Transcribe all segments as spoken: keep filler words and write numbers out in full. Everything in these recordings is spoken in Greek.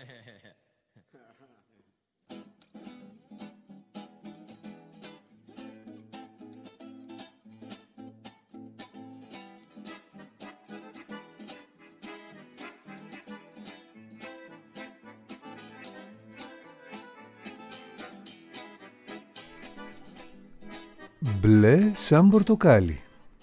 Μπλε σαν πορτοκάλι.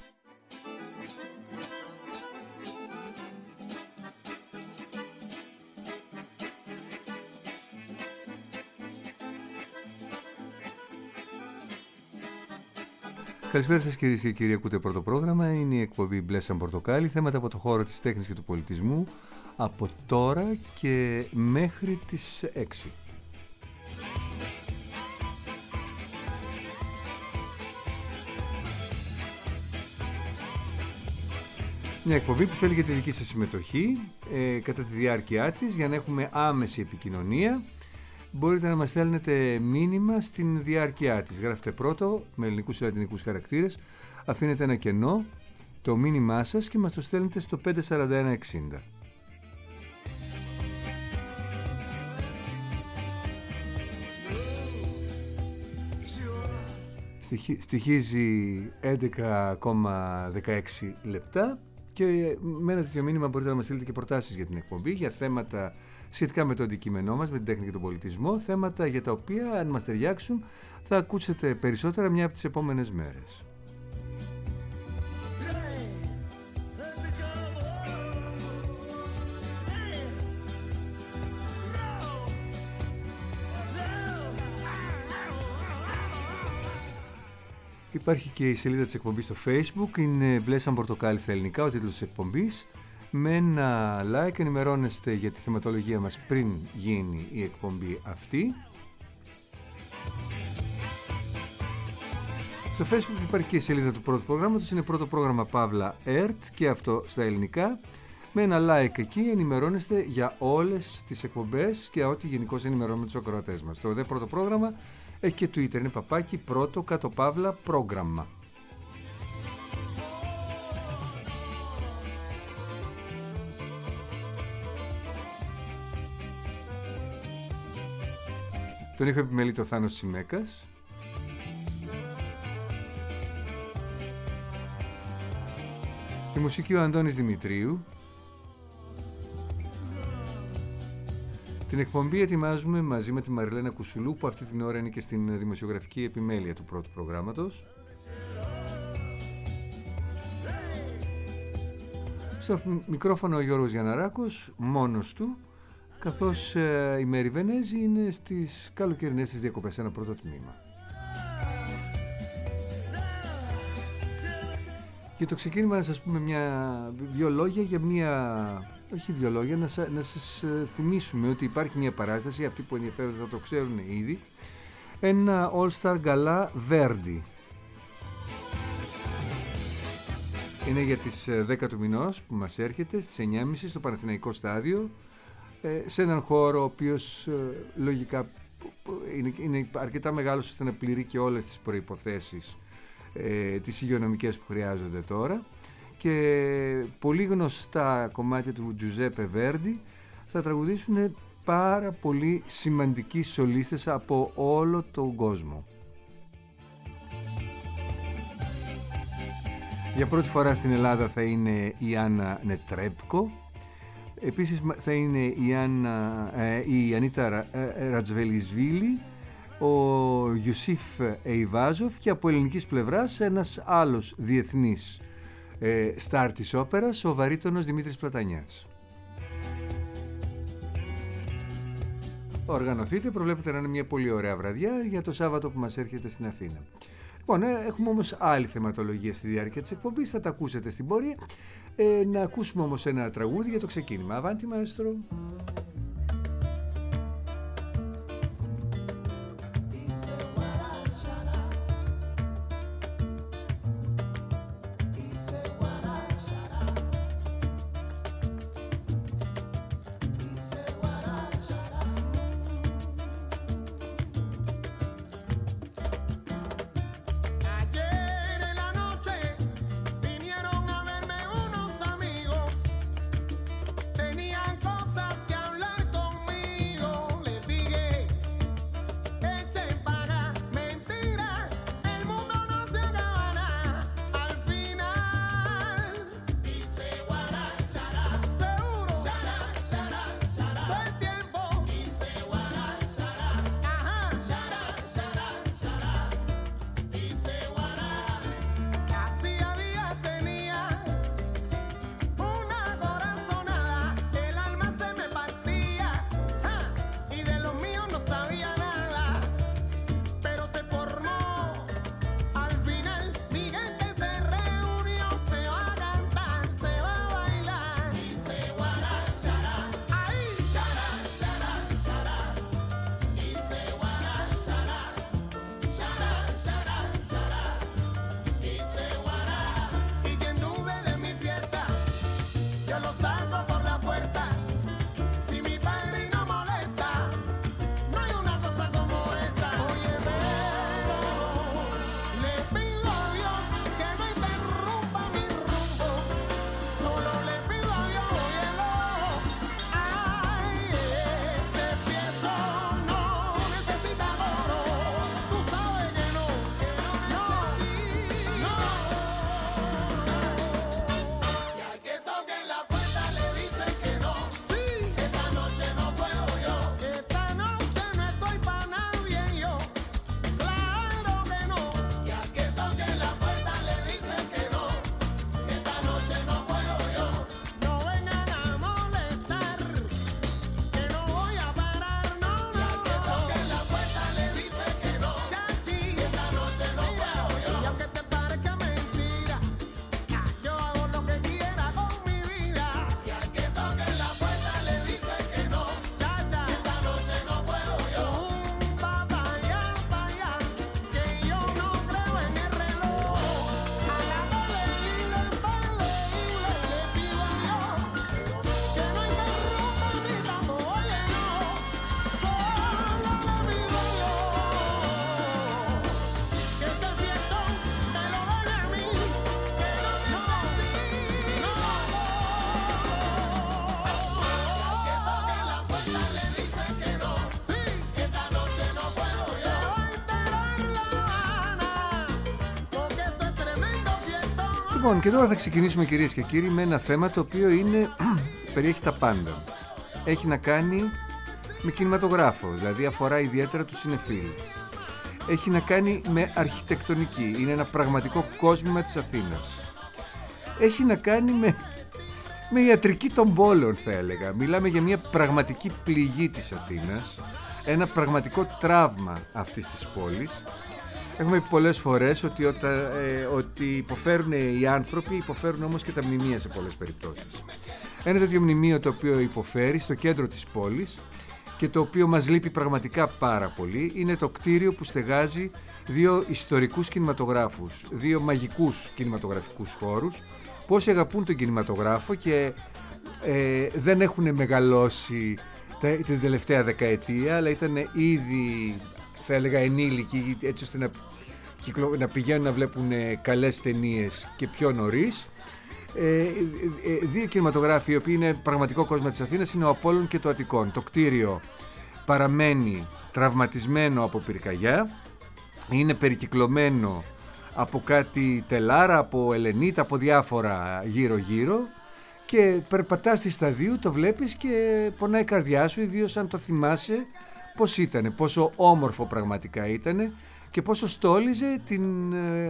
Καλησπέρα σας κυρίες και κύριοι, ακούτε πρώτο πρόγραμμα, είναι η εκπομπή Μπλε σαν πορτοκάλι, θέματα από το χώρο της τέχνης και του πολιτισμού από τώρα και μέχρι τις έξι. Μια εκπομπή που θέλει και τη δική σας συμμετοχή ε, κατά τη διάρκεια της για να έχουμε άμεση επικοινωνία. Μπορείτε να μας στέλνετε μήνυμα στην διάρκεια της. Γράφετε πρώτο με ελληνικούς ή λατινικούς χαρακτήρες, αφήνετε ένα κενό, το μήνυμά σας και μας το στέλνετε στο πέντε τέσσερα ένα εξήντα. Στοιχίζει έντεκα κόμμα δεκαέξι λεπτά και με ένα τέτοιο μήνυμα μπορείτε να μας στείλετε και προτάσεις για την εκπομπή, για θέματα σχετικά με το αντικείμενό μας, με την τέχνη και τον πολιτισμό, θέματα για τα οποία, αν μας ταιριάξουν, θα ακούσετε περισσότερα μια από τις επόμενες μέρες. Υπάρχει και η σελίδα της εκπομπής στο Facebook, είναι Μπλε σαν πορτοκάλι στα ελληνικά, ο τίτλος της εκπομπής. Με ένα like ενημερώνεστε για τη θεματολογία μας πριν γίνει η εκπομπή αυτή. Στο Facebook υπάρχει και η σελίδα του πρώτου προγράμματος, είναι πρώτο πρόγραμμα Παύλα ΕΡΤ και αυτό στα ελληνικά. Με ένα like εκεί ενημερώνεστε για όλες τις εκπομπές και ό,τι γενικώς ενημερώνουμε τους ακροατές μας. Το δε πρώτο πρόγραμμα έχει και Twitter, είναι παπάκι πρώτο κάτω παύλα πρόγραμμα. Τον είχα επιμελεί το Θάνος Σιμέκας. Τη μουσική ο Αντώνης Δημητρίου. Την εκπομπή ετοιμάζουμε μαζί με τη Μαριλένα Κουσουλού, που αυτή την ώρα είναι και στην δημοσιογραφική επιμέλεια του πρώτου προγράμματος. Στο μικρόφωνο ο Γιώργος Γιανναράκος, μόνος του, καθώς ε, η Μέρη Βενέζη είναι στις καλοκαιρινές της διακοπές, ένα πρώτο τμήμα. Και το ξεκίνημα να σας πούμε μια, δύο λόγια για μια... Όχι δύο λόγια, να, σα, να σας θυμίσουμε ότι υπάρχει μια παράσταση, αυτοί που ενδιαφέρονται θα το ξέρουν ήδη, ένα All Star Gala Verdi. Είναι για τις δέκα του μηνός που μας έρχεται, στις εννιά και μισή στο Παναθηναϊκό Στάδιο, σε έναν χώρο ο οποίος λογικά είναι, είναι αρκετά μεγάλος ώστε να πληρεί και όλες τις προϋποθέσεις ε, τις υγειονομικές που χρειάζονται τώρα. Και πολύ γνωστά κομμάτια του Τζουζέπε Βέρντι θα τραγουδήσουν πάρα πολύ σημαντικοί σολίστες από όλο τον κόσμο. Για πρώτη φορά στην Ελλάδα θα είναι η Άννα Νετρέπκο. Επίσης θα είναι η, Άννα, ε, η Ανίτα Ρατζβελισβίλη, ο Ιουσίφ Εϊβάζοφ και από ελληνικής πλευράς ένας άλλος διεθνής Ε, στάρ της όπερας, ο βαρύτονος Δημήτρης Πλατανιάς. Οργανωθείτε, προβλέπετε να είναι μια πολύ ωραία βραδιά για το Σάββατο που μας έρχεται στην Αθήνα. Λοιπόν, ε, έχουμε όμως άλλη θεματολογία στη διάρκεια της εκπομπής, θα τα ακούσετε στην πορεία. Ε, να ακούσουμε όμως ένα τραγούδι για το ξεκίνημα. Αβάντι, μαέστρο. Tenían cosas que Λοιπόν, και τώρα θα ξεκινήσουμε, κυρίες και κύριοι, με ένα θέμα το οποίο είναι, περιέχει τα πάντα. Έχει να κάνει με κινηματογράφο, δηλαδή αφορά ιδιαίτερα τους συνεφίλ. Έχει να κάνει με αρχιτεκτονική, είναι ένα πραγματικό κόσμημα της Αθήνας. Έχει να κάνει με, με ιατρική των πόλεων, θα έλεγα. Μιλάμε για μια πραγματική πληγή της Αθήνας, ένα πραγματικό τραύμα αυτής της πόλης. Έχουμε πει πολλές φορές ότι, όταν, ε, ότι υποφέρουν οι άνθρωποι, υποφέρουν όμως και τα μνημεία σε πολλές περιπτώσεις. Ένα τέτοιο μνημείο το οποίο υποφέρει στο κέντρο της πόλης και το οποίο μας λείπει πραγματικά πάρα πολύ είναι το κτίριο που στεγάζει δύο ιστορικούς κινηματογράφους, δύο μαγικούς κινηματογραφικούς χώρους που όσοι αγαπούν τον κινηματογράφο και ε, δεν έχουν μεγαλώσει τα, την τελευταία δεκαετία, αλλά ήταν ήδη, θα έλεγα, ενήλικοι, έτσι ώστε να, κυκλο, να πηγαίνουν να βλέπουν καλές ταινίες και πιο νωρίς. Ε, ε, δύο κινηματογράφοι οι οποίοι είναι πραγματικό κόσμο της Αθήνας είναι ο Απόλλων και το Αττικόν. Το κτίριο παραμένει τραυματισμένο από πυρκαγιά, είναι περικυκλωμένο από κάτι τελάρα, από ελενίτα, από διάφορα γύρω γύρω και περπατάς στη σταδίου, το βλέπεις και πονάει η καρδιά σου, ιδίως αν το θυμάσαι πώς ήτανε, πόσο όμορφο πραγματικά ήτανε και πόσο στόλιζε την...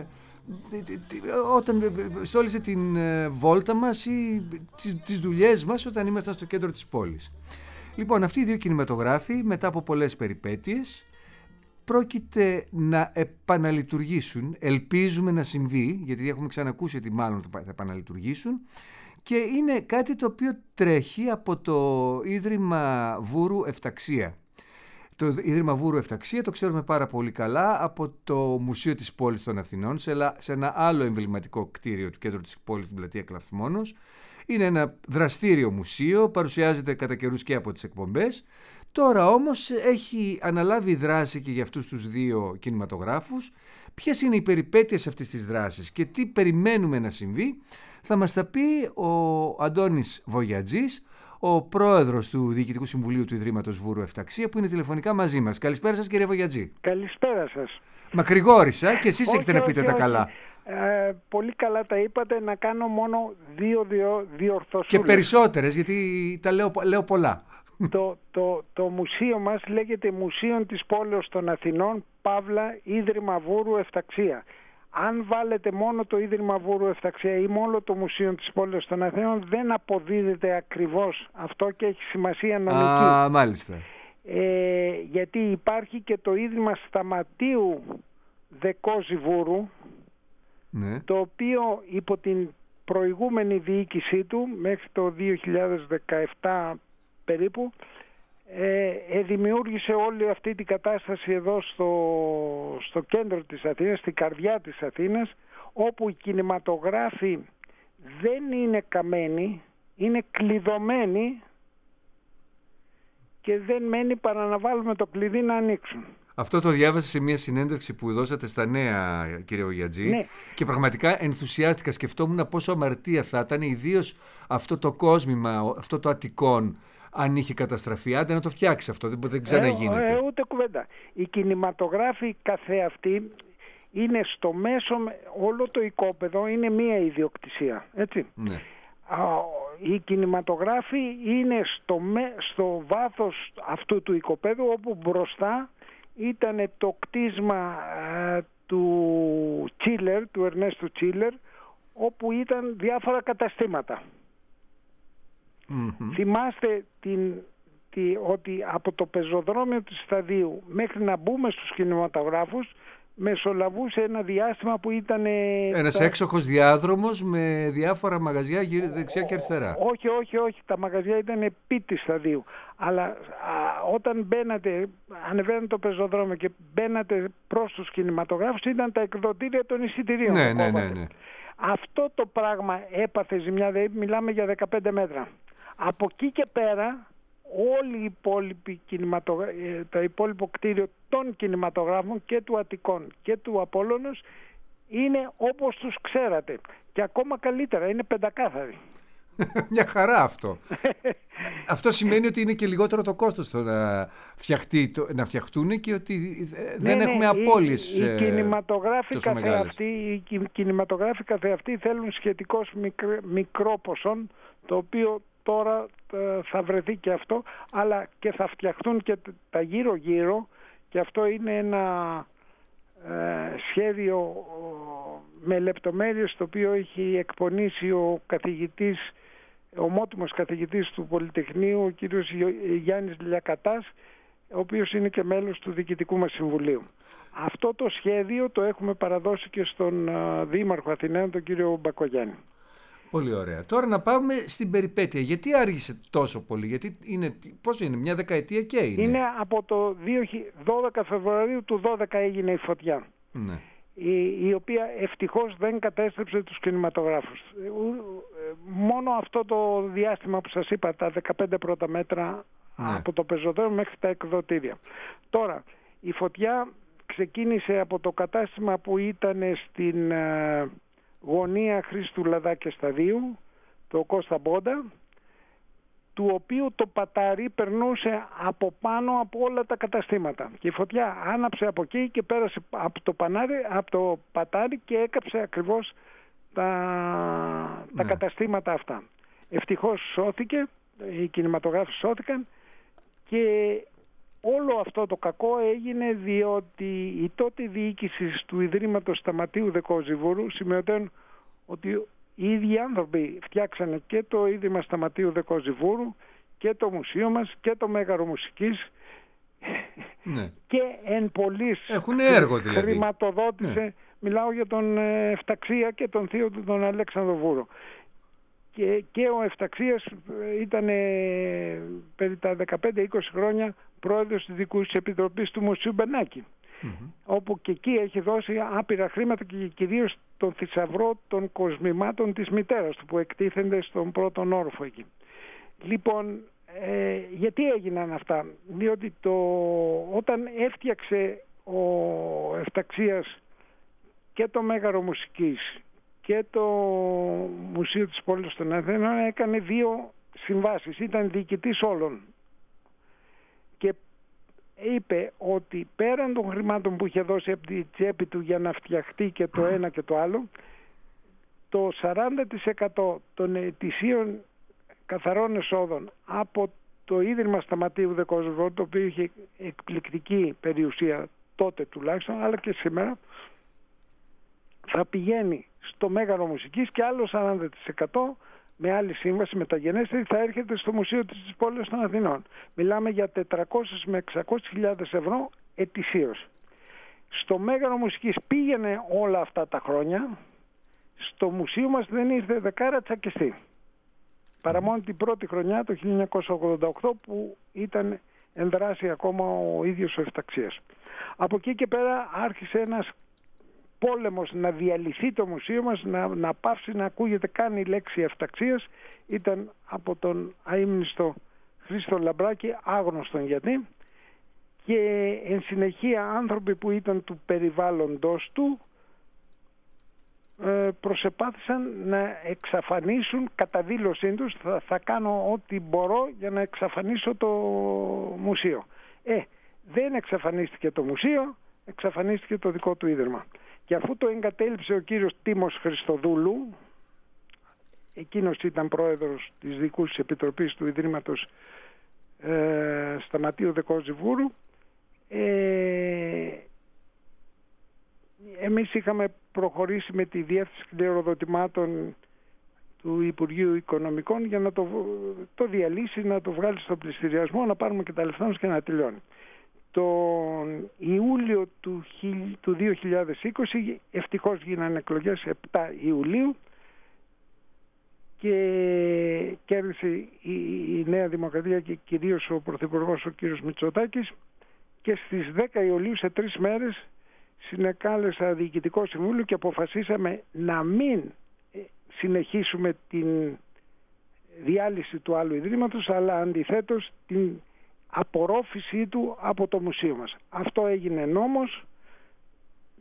όταν στόλιζε την βόλτα μας ή τις δουλειές μας όταν ήμασταν στο κέντρο της πόλης. Λοιπόν, αυτοί οι δύο κινηματογράφοι μετά από πολλές περιπέτειες πρόκειται να επαναλειτουργήσουν, ελπίζουμε να συμβεί, γιατί έχουμε ξανακούσει ότι μάλλον θα επαναλειτουργήσουν, και είναι κάτι το οποίο τρέχει από το Ίδρυμα Βούρου Εφταξία. Το Ίδρυμα Βούρου Εφταξία το ξέρουμε πάρα πολύ καλά από το Μουσείο της Πόλης των Αθηνών, σε ένα άλλο εμβληματικό κτίριο του κέντρου της πόλης, στην πλατεία Κλαφθμόνος. Είναι ένα δραστήριο μουσείο, παρουσιάζεται κατά καιρούς και από τις εκπομπές. Τώρα όμως έχει αναλάβει δράση και για αυτούς τους δύο κινηματογράφους. Ποιες είναι οι περιπέτειες αυτής της δράσης και τι περιμένουμε να συμβεί, θα μας τα πει ο Αντώνης Βογιατζής, ο πρόεδρος του Διοικητικού Συμβουλίου του Ιδρύματος Βούρου Εφταξία, που είναι τηλεφωνικά μαζί μας. Καλησπέρα σας, κύριε Βογιατζή. Καλησπέρα σας. Μακρηγόρησα και εσείς όχι, έχετε να πείτε όχι, τα όχι. καλά. Ε, πολύ καλά τα είπατε, να κάνω μόνο δύο, δύο διορθωσούλες. Και περισσότερες, γιατί τα λέω, λέω πολλά. Το, το, το μουσείο μας λέγεται Μουσείο της Πόλεως των Αθηνών, Παύλα, Ίδρυμα Βούρου Εφταξία. Αν βάλετε μόνο το Ίδρυμα Βούρου Εφταξία ή μόνο το Μουσείο της Πόλεως των Αθηνών, δεν αποδίδεται ακριβώς αυτό και έχει σημασία νομική. Α, μάλιστα. Ε, γιατί υπάρχει και το Ίδρυμα Σταματίου Δεκόζη Βούρου, ναι, το οποίο υπό την προηγούμενη διοίκησή του μέχρι το δύο χιλιάδες δεκαεπτά περίπου ε, ε, δημιούργησε όλη αυτή την κατάσταση εδώ στο, στο κέντρο της Αθήνας, στην καρδιά της Αθήνας, όπου οι κινηματογράφοι δεν είναι καμένοι, είναι κλειδωμένοι και δεν μένει παρά να βάλουμε το κλειδί να ανοίξουν. Αυτό το διάβασα σε μια συνέντευξη που δώσατε στα Νέα, κύριε Βογιατζή, ναι, και πραγματικά ενθουσιάστηκα. Σκεφτόμουν πόσο αμαρτία θα ήταν, ιδίως αυτό το κόσμημα, αυτό το Αττικόν, αν είχε καταστραφεί. Άντε να το φτιάξει αυτό, δεν, δεν ξαναγίνεται. Ε, ε, ούτε κουβέντα. Οι κινηματογράφοι καθεαυτοί είναι στο μέσο, όλο το οικόπεδο είναι μία ιδιοκτησία, έτσι. Ναι. Οι κινηματογράφοι είναι στο, στο βάθος αυτού του οικοπέδου, όπου μπροστά ήταν το κτίσμα ε, του Τσίλερ, του Ερνέστου Τσίλερ, όπου ήταν διάφορα καταστήματα. Mm-hmm. Θυμάστε την, τη, ότι από το πεζοδρόμιο του σταδίου μέχρι να μπούμε στους κινηματογράφους μεσολαβούσε ένα διάστημα που ήταν... Ένας τα... έξοχος διάδρομος με διάφορα μαγαζιά γύρω δεξιά και αριστερά. Όχι, όχι, όχι. Τα μαγαζιά ήταν επί της σταδίου. Αλλά α, όταν μπαίνατε, ανεβαίνατε το πεζοδρόμιο και μπαίνατε προς τους κινηματογράφους, ήταν τα εκδοτήρια των εισιτηρίων. Ναι, ναι, ναι, ναι. Αυτό το πράγμα έπαθε ζημιά, δηλαδή μιλάμε για δεκαπέντε μέτρα. Από εκεί και πέρα όλη η υπόλοιπη κινηματογρα... το υπόλοιπο κτίριο των κινηματογράφων και του Αττικόν και του Απόλλωνος είναι όπως τους ξέρατε και ακόμα καλύτερα, είναι πεντακάθαροι. Μια χαρά αυτό. Αυτό σημαίνει ότι είναι και λιγότερο το κόστος το να, φτιαχτεί, το, να φτιαχτούν και ότι δεν ναι, έχουμε ναι, απώλειες οι, οι κινηματογράφοι τόσο μεγάλες. Οι κινηματογράφοι καθεαυτοί θέλουν σχετικώς μικρό, μικρό ποσό, το οποίο τώρα ε, θα βρεθεί και αυτό, αλλά και θα φτιαχτούν και τα γύρω-γύρω, και αυτό είναι ένα ε, σχέδιο με λεπτομέρειες το οποίο έχει εκπονήσει ο καθηγητής, ο ομότιμος καθηγητής του Πολυτεχνείου, ο κύριος Γιάννης Λιακατάς, ο οποίος είναι και μέλος του Διοικητικού μας Συμβουλίου. Αυτό το σχέδιο το έχουμε παραδώσει και στον Δήμαρχο Αθηναίων, τον κύριο Μπακογιάννη. Πολύ ωραία. Τώρα να πάμε στην περιπέτεια. Γιατί άργησε τόσο πολύ, γιατί είναι, πόσο είναι, μια δεκαετία και είναι. Είναι από το δώδεκα Φεβρουαρίου του δώδεκα έγινε η φωτιά. Ναι. Η, η οποία ευτυχώς δεν κατέστρεψε τους κινηματογράφους. Μόνο αυτό το διάστημα που σας είπα, τα δεκαπέντε πρώτα μέτρα, ναι, από το πεζοδρόμιο μέχρι τα εκδοτήρια. Τώρα, η φωτιά ξεκίνησε από το κατάστημα που ήταν στην ε, γωνία Χρήστου Λαδάκη Σταδίου, το Κώστα Μπόντα, του οποίου το πατάρι περνούσε από πάνω από όλα τα καταστήματα. Και η φωτιά άναψε από εκεί και πέρασε από το, πανάρι, από το πατάρι και έκαψε ακριβώς τα, ναι, τα καταστήματα αυτά. Ευτυχώς σώθηκε, οι κινηματογράφοι σώθηκαν, και όλο αυτό το κακό έγινε διότι η τότε διοίκηση του Ιδρύματος Σταματίου Δεκοζιβούρου, σημειωτέων ότι οι ίδιοι άνθρωποι φτιάξανε και το Ίδρυμα Σταματίου Δεκοζιβούρου και το μουσείο μας και το Μέγαρο Μουσικής, ναι, και εν πολλής έχουν έργο δηλαδή. Χρηματοδότησε, ναι, μιλάω για τον Εφταξία και τον θείο του τον Αλέξανδρο Βούρο. Και, και ο Εφταξίας ήταν ε, περί τα δεκαπέντε είκοσι χρόνια πρόεδρος της Δικής Επιτροπής του Μουσείου Μπενάκη, mm-hmm, όπου και εκεί έχει δώσει άπειρα χρήματα και κυρίως τον θησαυρό των κοσμημάτων της μητέρας του που εκτίθενται στον πρώτον όροφο εκεί. Λοιπόν, ε, γιατί έγιναν αυτά? Διότι το, όταν έφτιαξε ο Εφταξίας και το Μέγαρο Μουσικής και το Μουσείο της Πόλης των Αθηνών, έκανε δύο συμβάσεις, ήταν διοικητής όλων, και είπε ότι πέραν των χρημάτων που είχε δώσει από τη τσέπη του για να φτιαχτεί και το ένα και το άλλο, το σαράντα τοις εκατό των ετησίων καθαρών εσόδων από το Ίδρυμα Σταματίου Δεκοζιβούρου, το οποίο είχε εκπληκτική περιουσία τότε τουλάχιστον, αλλά και σήμερα, θα πηγαίνει στο Μέγαρο Μουσικής, και άλλο σαράντα τοις εκατό με άλλη σύμβαση μεταγενέστερη θα έρχεται στο Μουσείο της Πόλης των Αθηνών. Μιλάμε για τετρακόσιες με εξακόσιες χιλιάδες ευρώ ετησίως. Στο Μέγαρο Μουσικής πήγαινε όλα αυτά τα χρόνια. Στο μουσείο μας δεν ήρθε δεκάρα τσακιστή. Παρά μόνο την πρώτη χρονιά, το χίλια εννιακόσια ογδόντα οκτώ, που ήταν εν δράση ακόμα ο ίδιος ο Εφταξίας. Από εκεί και πέρα άρχισε ένας πόλεμος να διαλυθεί το μουσείο μας, να, να πάψει να ακούγεται καν η λέξη Εφταξίας. Ήταν από τον αείμνηστο Χρήστο Λαμπράκη, άγνωστον γιατί, και εν συνεχεία άνθρωποι που ήταν του περιβάλλοντος του ε, προσεπάθησαν να εξαφανίσουν, κατά δήλωσή τους, θα, θα κάνω ό,τι μπορώ για να εξαφανίσω το μουσείο. Ε, δεν εξαφανίστηκε το μουσείο, εξαφανίστηκε το δικό του ίδρυμα. Και αφού το εγκατέλειψε ο κύριος Τίμος Χριστοδούλου, εκείνος ήταν πρόεδρος της Δικής Επιτροπής του Ιδρύματος ε, Σταματίου Δεκοζιβούρου, ε, εμείς είχαμε προχωρήσει με τη διεύθυνση κληροδοτημάτων του Υπουργείου Οικονομικών για να το, το διαλύσει, να το βγάλει στο πληστηριασμό, να πάρουμε και τα λεφτά μας και να τελειώνει. Τον Ιούλιο του, του δύο χιλιάδες είκοσι ευτυχώς γίνανε εκλογές επτά Ιουλίου και κέρδισε η, η Νέα Δημοκρατία και κυρίως ο Πρωθυπουργός ο κύριος Μητσοτάκης, και στις δέκα Ιουλίου, σε τρεις μέρες, συνεκάλεσα Διοικητικό Συμβούλιο και αποφασίσαμε να μην συνεχίσουμε την διάλυση του άλλου Ιδρύματος, αλλά αντιθέτως την απορρόφησή του από το μουσείο μας. Αυτό έγινε νόμος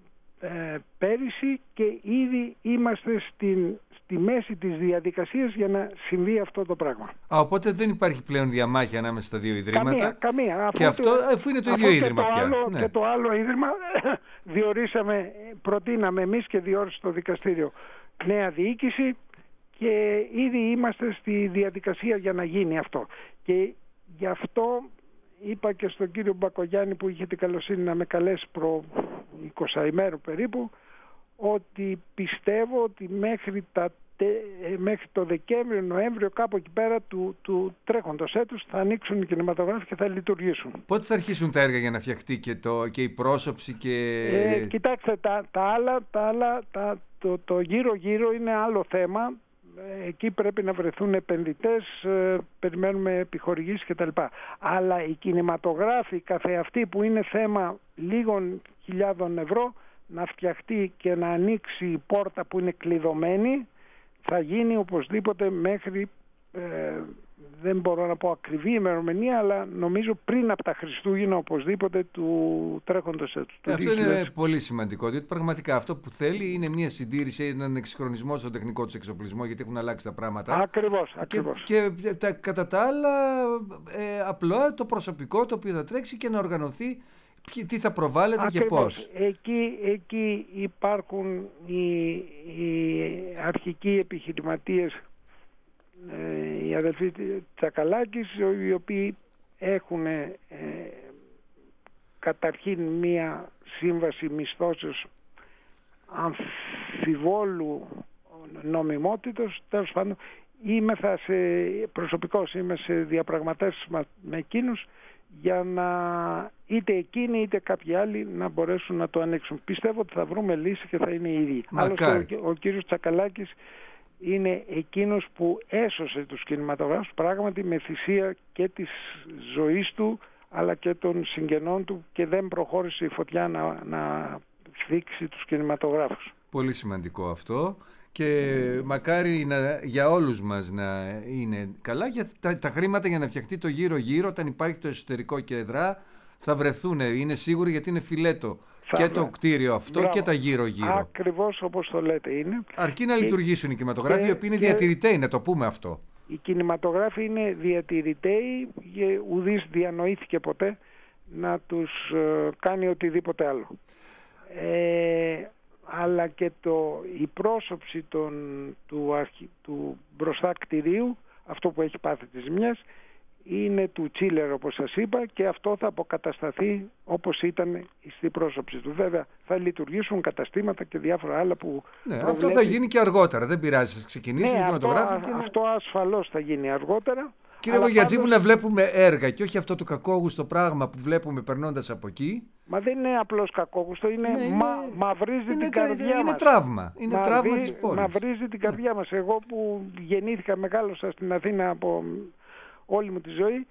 ε, πέρυσι και ήδη είμαστε στην, στη μέση της διαδικασίας για να συμβεί αυτό το πράγμα. Α, οπότε δεν υπάρχει πλέον διαμάχη ανάμεσα στα δύο ιδρύματα. Καμία, καμία. Και αυτό αφού είναι το ίδιο ίδρυμα το πια. Άλλο, ναι. Και το άλλο ίδρυμα διορίσαμε, προτείναμε εμείς και διόρισε το δικαστήριο νέα διοίκηση και ήδη είμαστε στη διαδικασία για να γίνει αυτό. Και γι' αυτό είπα και στον κύριο Μπακογιάννη που είχε την καλοσύνη να με καλέσει προ είκοσι ημέρου περίπου, ότι πιστεύω ότι μέχρι, τα, μέχρι το Δεκέμβριο, Νοέμβριο, κάπου εκεί πέρα του, του τρέχοντος έτους θα ανοίξουν οι κινηματογράφοι και θα λειτουργήσουν. Πότε θα αρχίσουν τα έργα για να φτιαχτεί και, το, και η πρόσωψη και... Ε, κοιτάξτε, τα, τα άλλα, τα άλλα τα, το, το γύρω-γύρω είναι άλλο θέμα. Εκεί πρέπει να βρεθούν επενδυτές, ε, περιμένουμε επιχορηγήσεις κτλ. Αλλά οι κινηματογράφοι καθεαυτοί που είναι θέμα λίγων χιλιάδων ευρώ, να φτιαχτεί και να ανοίξει η πόρτα που είναι κλειδωμένη, θα γίνει οπωσδήποτε μέχρι, ε, δεν μπορώ να πω ακριβή ημερομηνία, αλλά νομίζω πριν από τα Χριστούγεννα οπωσδήποτε του τρέχοντος έτους. Ε, αυτό είναι πολύ σημαντικό, διότι πραγματικά αυτό που θέλει είναι μια συντήρηση, έναν εξυγχρονισμό στον τεχνικό του εξοπλισμό, γιατί έχουν αλλάξει τα πράγματα. Ακριβώς, ακριβώς. Και, και τα, κατά τα άλλα, ε, απλό το προσωπικό το οποίο θα τρέξει και να οργανωθεί τι θα προβάλλεται και πώς. Εκεί, εκεί υπάρχουν οι, οι αρχικοί επιχειρηματίες, ε, οι αδελφοί Τσακαλάκης, οι οποίοι έχουν ε, καταρχήν μία σύμβαση μισθώσεως αμφιβόλου νομιμότητος. Τέλος πάντων, είμαι θα σε, προσωπικώς είμαι σε διαπραγματεύσεις με εκείνους για να είτε εκείνοι είτε κάποιοι άλλοι να μπορέσουν να το ανοίξουν. Πιστεύω ότι θα βρούμε λύση και θα είναι οι ίδιοι. Άλλωστε ο, ο κύριος Τσακαλάκης είναι εκείνος που έσωσε τους κινηματογράφους πράγματι με θυσία και της ζωής του αλλά και των συγγενών του και δεν προχώρησε η φωτιά να, να θίξει τους κινηματογράφους. Πολύ σημαντικό αυτό. Και μακάρι να, για όλους μας να είναι καλά. Για τα, τα χρήματα για να φτιαχτεί το γύρω-γύρω, όταν υπάρχει το εσωτερικό και εδρά, θα βρεθούν. Είναι σίγουροι γιατί είναι φιλέτο θα και βρε. Το κτίριο αυτό. Μπράβο. Και τα γύρω-γύρω. Ακριβώς όπως το λέτε είναι. Αρκεί να και, λειτουργήσουν οι κινηματογράφοι, οι οποίοι είναι διατηρηταίοι, να το πούμε αυτό. Οι κινηματογράφοι είναι διατηρηταίοι και ουδής διανοήθηκε ποτέ να τους ε, κάνει οτιδήποτε άλλο. Ε, αλλά και το, η πρόσωψη των, του, αρχι, του μπροστά κτηρίου, αυτό που έχει πάθει τις ζημιές, είναι του Τσίλερ όπως σας είπα και αυτό θα αποκατασταθεί όπως ήταν στην πρόσωψη του. Βέβαια θα λειτουργήσουν καταστήματα και διάφορα άλλα που... Ναι, προβλέπει... αυτό θα γίνει και αργότερα, δεν πειράζει, θα ξεκινήσουν ναι, οι κινηματογράφοι. Αυτό, και... αυτό ασφαλώς θα γίνει αργότερα. Κύριε Βογιατζή, πάντως... να βλέπουμε έργα και όχι αυτό το κακόγουστο πράγμα που βλέπουμε περνώντας από εκεί. Μα δεν είναι απλώς κακόγουστο, είναι, ναι, είναι... Μα, μαυρίζει είναι, την καρδιά είναι μας. Τραύμα. Είναι Μαυρί, τραύμα της πόλης. Μαυρίζει την καρδιά ναι. μας. Εγώ που γεννήθηκα, μεγάλωσα στην Αθήνα από όλη μου τη ζωή,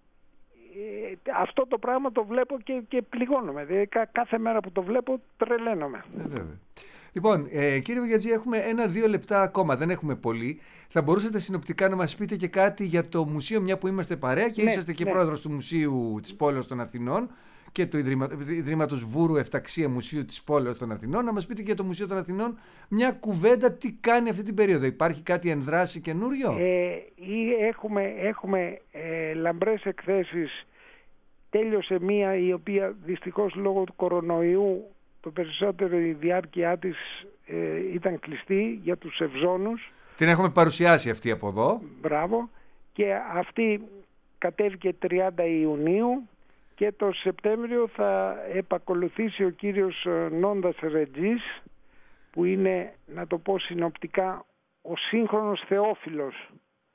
αυτό το πράγμα το βλέπω και, και πληγώνομαι. Δηλαδή, κάθε μέρα που το βλέπω τρελαίνομαι. Ε, βέβαια. Λοιπόν, ε, κύριε Βογιατζή, έχουμε ένα-δύο λεπτά ακόμα, δεν έχουμε πολύ. Θα μπορούσατε συνοπτικά να μας πείτε και κάτι για το μουσείο, μια που είμαστε παρέα και ναι, είσαστε και ναι. πρόεδρος του Μουσείου της Πόλεως των Αθηνών και του Ιδρύμα, Ιδρύματος Βούρου Εφταξία Μουσείου της Πόλεως των Αθηνών. Να μας πείτε και για το Μουσείο των Αθηνών μια κουβέντα τι κάνει αυτή την περίοδο. Υπάρχει κάτι εν δράση καινούριο? Ε, έχουμε έχουμε ε, λαμπρές εκθέσεις. Τέλειωσε μία η οποία δυστυχώς λόγω του κορονοϊού το περισσότερο η διάρκεια της ε, ήταν κλειστή για τους ευζώνους. Την έχουμε παρουσιάσει αυτή από εδώ. Μπράβο. Και αυτή κατέβηκε τριάντα Ιουνίου και το Σεπτέμβριο θα επακολουθήσει ο κύριος Νόντας Ρετζής που είναι, να το πω συνοπτικά, ο σύγχρονος Θεόφιλος.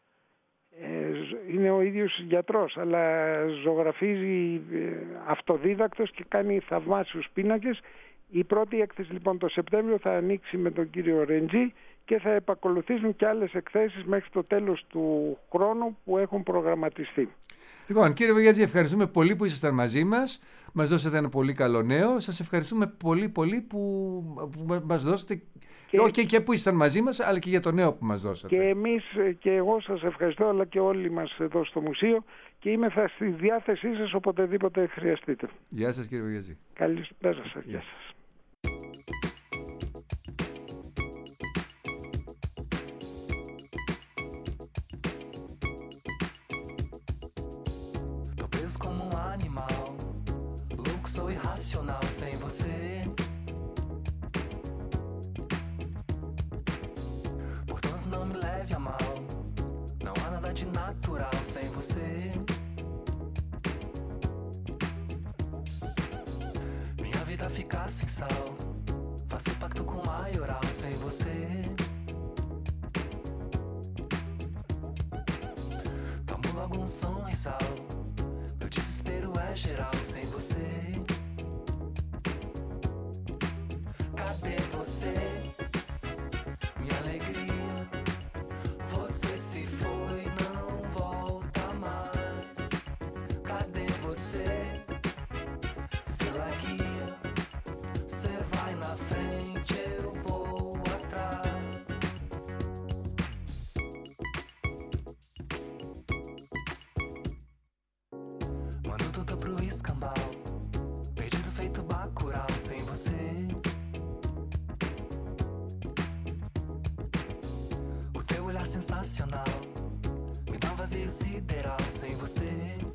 Είναι ο ίδιος γιατρός αλλά ζωγραφίζει αυτοδίδακτος και κάνει θαυμάσιους πίνακες. Η πρώτη έκθεση λοιπόν το Σεπτέμβριο θα ανοίξει με τον κύριο Ρεντζή και θα επακολουθήσουν και άλλες εκθέσεις μέχρι το τέλος του χρόνου που έχουν προγραμματιστεί. Λοιπόν, κύριε Βογιατζή, ευχαριστούμε πολύ που ήσασταν μαζί μας. Μας δώσατε ένα πολύ καλό νέο. Σας ευχαριστούμε πολύ πολύ που, που μας δώσατε και... όχι και που ήσασταν μαζί μας, αλλά και για το νέο που μας δώσατε. Και εμείς και εγώ σας ευχαριστώ, αλλά και όλοι μας εδώ στο μουσείο και είμαι θα στη διάθεσή σας οποτεδήποτε χρειαστείτε. Γεια σας κύριε Βογιατζή. Καλησπέρα σας. Γεια σας. preso como um animal. Louco, sou irracional sem você. Portanto, não me leve a mal. Não há nada de natural sem você. Minha vida fica sem sal. Faço pacto com o maioral sem você. Tomo logo um sorrisal. Meu desespero é geral sem você. Cadê você? Minha alegria. Você se foi, não volta mais. Cadê você? Estrela guia. Cê vai na frente, eu vou atrás. Mando tudo pro escambau. Perdido feito Bacurau sem você. O teu olhar sensacional me dá um vazio sideral sem você.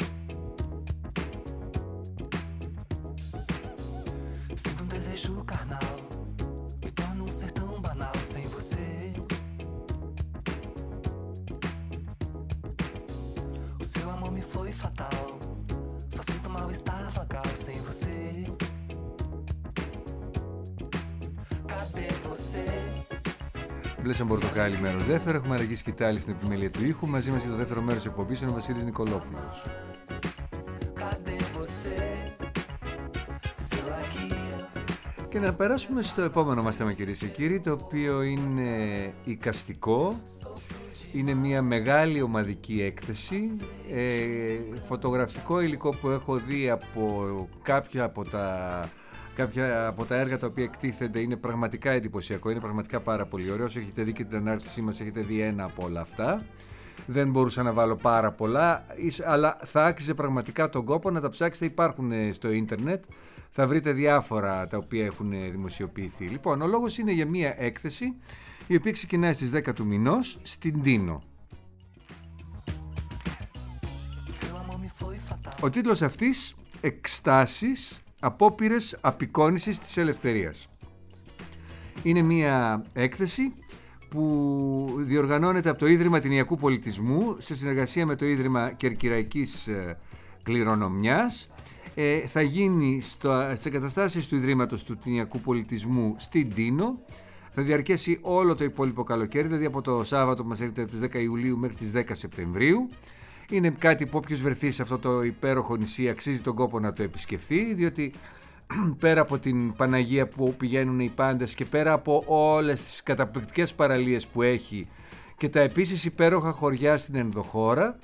Sinto um desejo carnal, me torno um ser tão banal sem você. O seu amor me foi fatal, só sinto mal-estar vagal sem você. Cadê você? Μπλέσαν Πορτοκάλι, μέρος δεύτερο. Έχουμε Αργή Σκητάλη στην επιμέλεια του ήχου. Μαζί μας για το δεύτερο μέρος της εκπομπής είναι ο Βασίλης Νικολόπουλος. Cadê você? Estrela guia. Και να περάσουμε στο επόμενο μας θέμα, κυρίες και κύριοι, το οποίο είναι εικαστικό. Είναι μια μεγάλη ομαδική έκθεση, ε, φωτογραφικό υλικό που έχω δει από κάποια από τα... Κάποια από τα έργα τα οποία εκτίθενται είναι πραγματικά εντυπωσιακό, είναι πραγματικά πάρα πολύ ωραίο. Όσο έχετε δει και την ανάρτησή μας, έχετε δει ένα από όλα αυτά. Δεν μπορούσα να βάλω πάρα πολλά, αλλά θα άξιζε πραγματικά τον κόπο να τα ψάξετε. Υπάρχουν στο ίντερνετ, θα βρείτε διάφορα τα οποία έχουν δημοσιοποιηθεί. Λοιπόν, ο λόγος είναι για μία έκθεση η οποία ξεκινάει στις δέκα του μηνός στην Τίνο. Ο τίτλος αυτής, «Εκστάσεις, απόπειρες απεικόνησης της ελευθερίας». Είναι μία έκθεση που διοργανώνεται από το Ίδρυμα Τινιακού Πολιτισμού σε συνεργασία με το Ίδρυμα Κερκυραϊκής Κληρονομιάς. Ε, θα γίνει στο, στις εγκαταστάσεις του Ιδρύματος του Τινιακού Πολιτισμού στην Τίνο. Θα διαρκέσει όλο το υπόλοιπο καλοκαίρι, δηλαδή από το Σάββατο που μας έρχεται από τις δέκα Ιουλίου μέχρι τις δέκα Σεπτεμβρίου. Είναι κάτι που όποιος βρεθεί σε αυτό το υπέροχο νησί αξίζει τον κόπο να το επισκεφθεί, διότι πέρα από την Παναγία που πηγαίνουν οι πάντες και πέρα από όλες τις καταπληκτικές παραλίες που έχει και τα επίσης υπέροχα χωριά στην ενδοχώρα,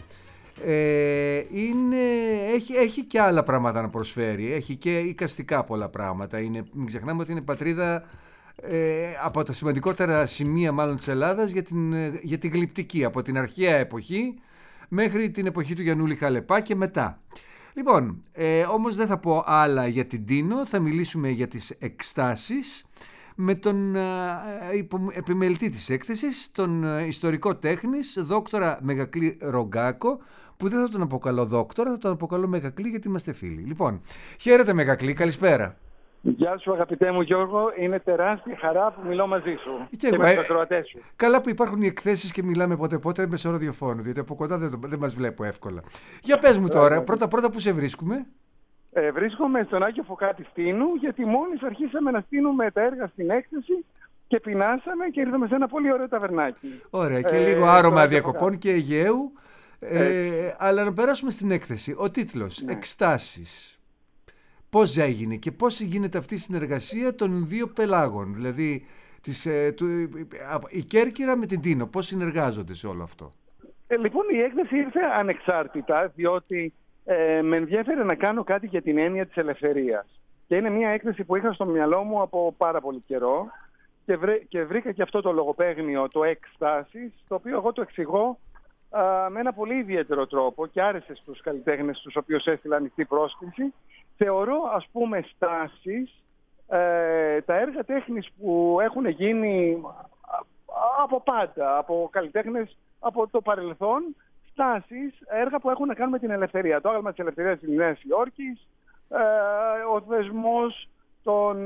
ε, είναι, έχει, έχει και άλλα πράγματα να προσφέρει, έχει και εικαστικά πολλά πράγματα. Είναι, μην ξεχνάμε ότι είναι πατρίδα ε, από τα σημαντικότερα σημεία μάλλον της Ελλάδας για την, για την γλυπτική, από την αρχαία εποχή μέχρι την εποχή του Γιαννούλη Χαλεπά και μετά. Λοιπόν, ε, όμως δεν θα πω άλλα για την Τίνο, θα μιλήσουμε για τις εκστάσεις με τον ε, υπο, επιμελητή της έκθεσης, τον ε, ιστορικό τέχνης, δόκτορα Μεγακλή Ρογκάκο, που δεν θα τον αποκαλώ δόκτορα, θα τον αποκαλώ Μεγακλή γιατί είμαστε φίλοι. Λοιπόν, χαίρετε Μεγακλή, καλησπέρα. Γεια σου αγαπητέ μου Γιώργο, είναι τεράστια χαρά που μιλώ μαζί σου και, και, εγώ, με ε, τους ακροατές σου. Καλά που υπάρχουν οι εκθέσεις και μιλάμε πότε πότε μέσω ραδιοφώνου, διότι από κοντά δεν, δεν μας βλέπω εύκολα. Για πες μου τώρα, πρώτα πρώτα που σε βρίσκουμε. Ε, βρίσκομαι στον Άγιο Φωκάτη Στίνου, γιατί μόλις αρχίσαμε να στείλουμε τα έργα στην έκθεση και πεινάσαμε και ήρθαμε σε ένα πολύ ωραίο ταβερνάκι. Ωραία, και ε, λίγο άρωμα διακοπών και Αιγαίου, ε, αλλά να περάσουμε στην έκθεση. Ο τίτλος, ναι. Εκστάσεις. Πώς έγινε και πώς γίνεται αυτή η συνεργασία των δύο πελάγων, δηλαδή της, ε, του, η Κέρκυρα με την Τίνο, πώς συνεργάζονται σε όλο αυτό? Ε, λοιπόν, η έκθεση ήρθε ανεξάρτητα, διότι ε, με ενδιέφερε να κάνω κάτι για την έννοια της ελευθερίας. Και είναι μια έκθεση που είχα στο μυαλό μου από πάρα πολύ καιρό και, βρε, και βρήκα και αυτό το λογοπαίγνιο, το εκστάσεις, το οποίο εγώ το εξηγώ α, με ένα πολύ ιδιαίτερο τρόπο και άρεσε στους καλλιτέχνες τους οποίους έστειλα ανοιχτή πρόσκληση. Θεωρώ, ας πούμε, στάσεις ε, τα έργα τέχνης που έχουν γίνει από πάντα, από καλλιτέχνες από το παρελθόν, στάσεις, έργα που έχουν να κάνουν με την ελευθερία. Το άγαλμα της ελευθερίας της Νέας Υόρκης, ο θεσμός των,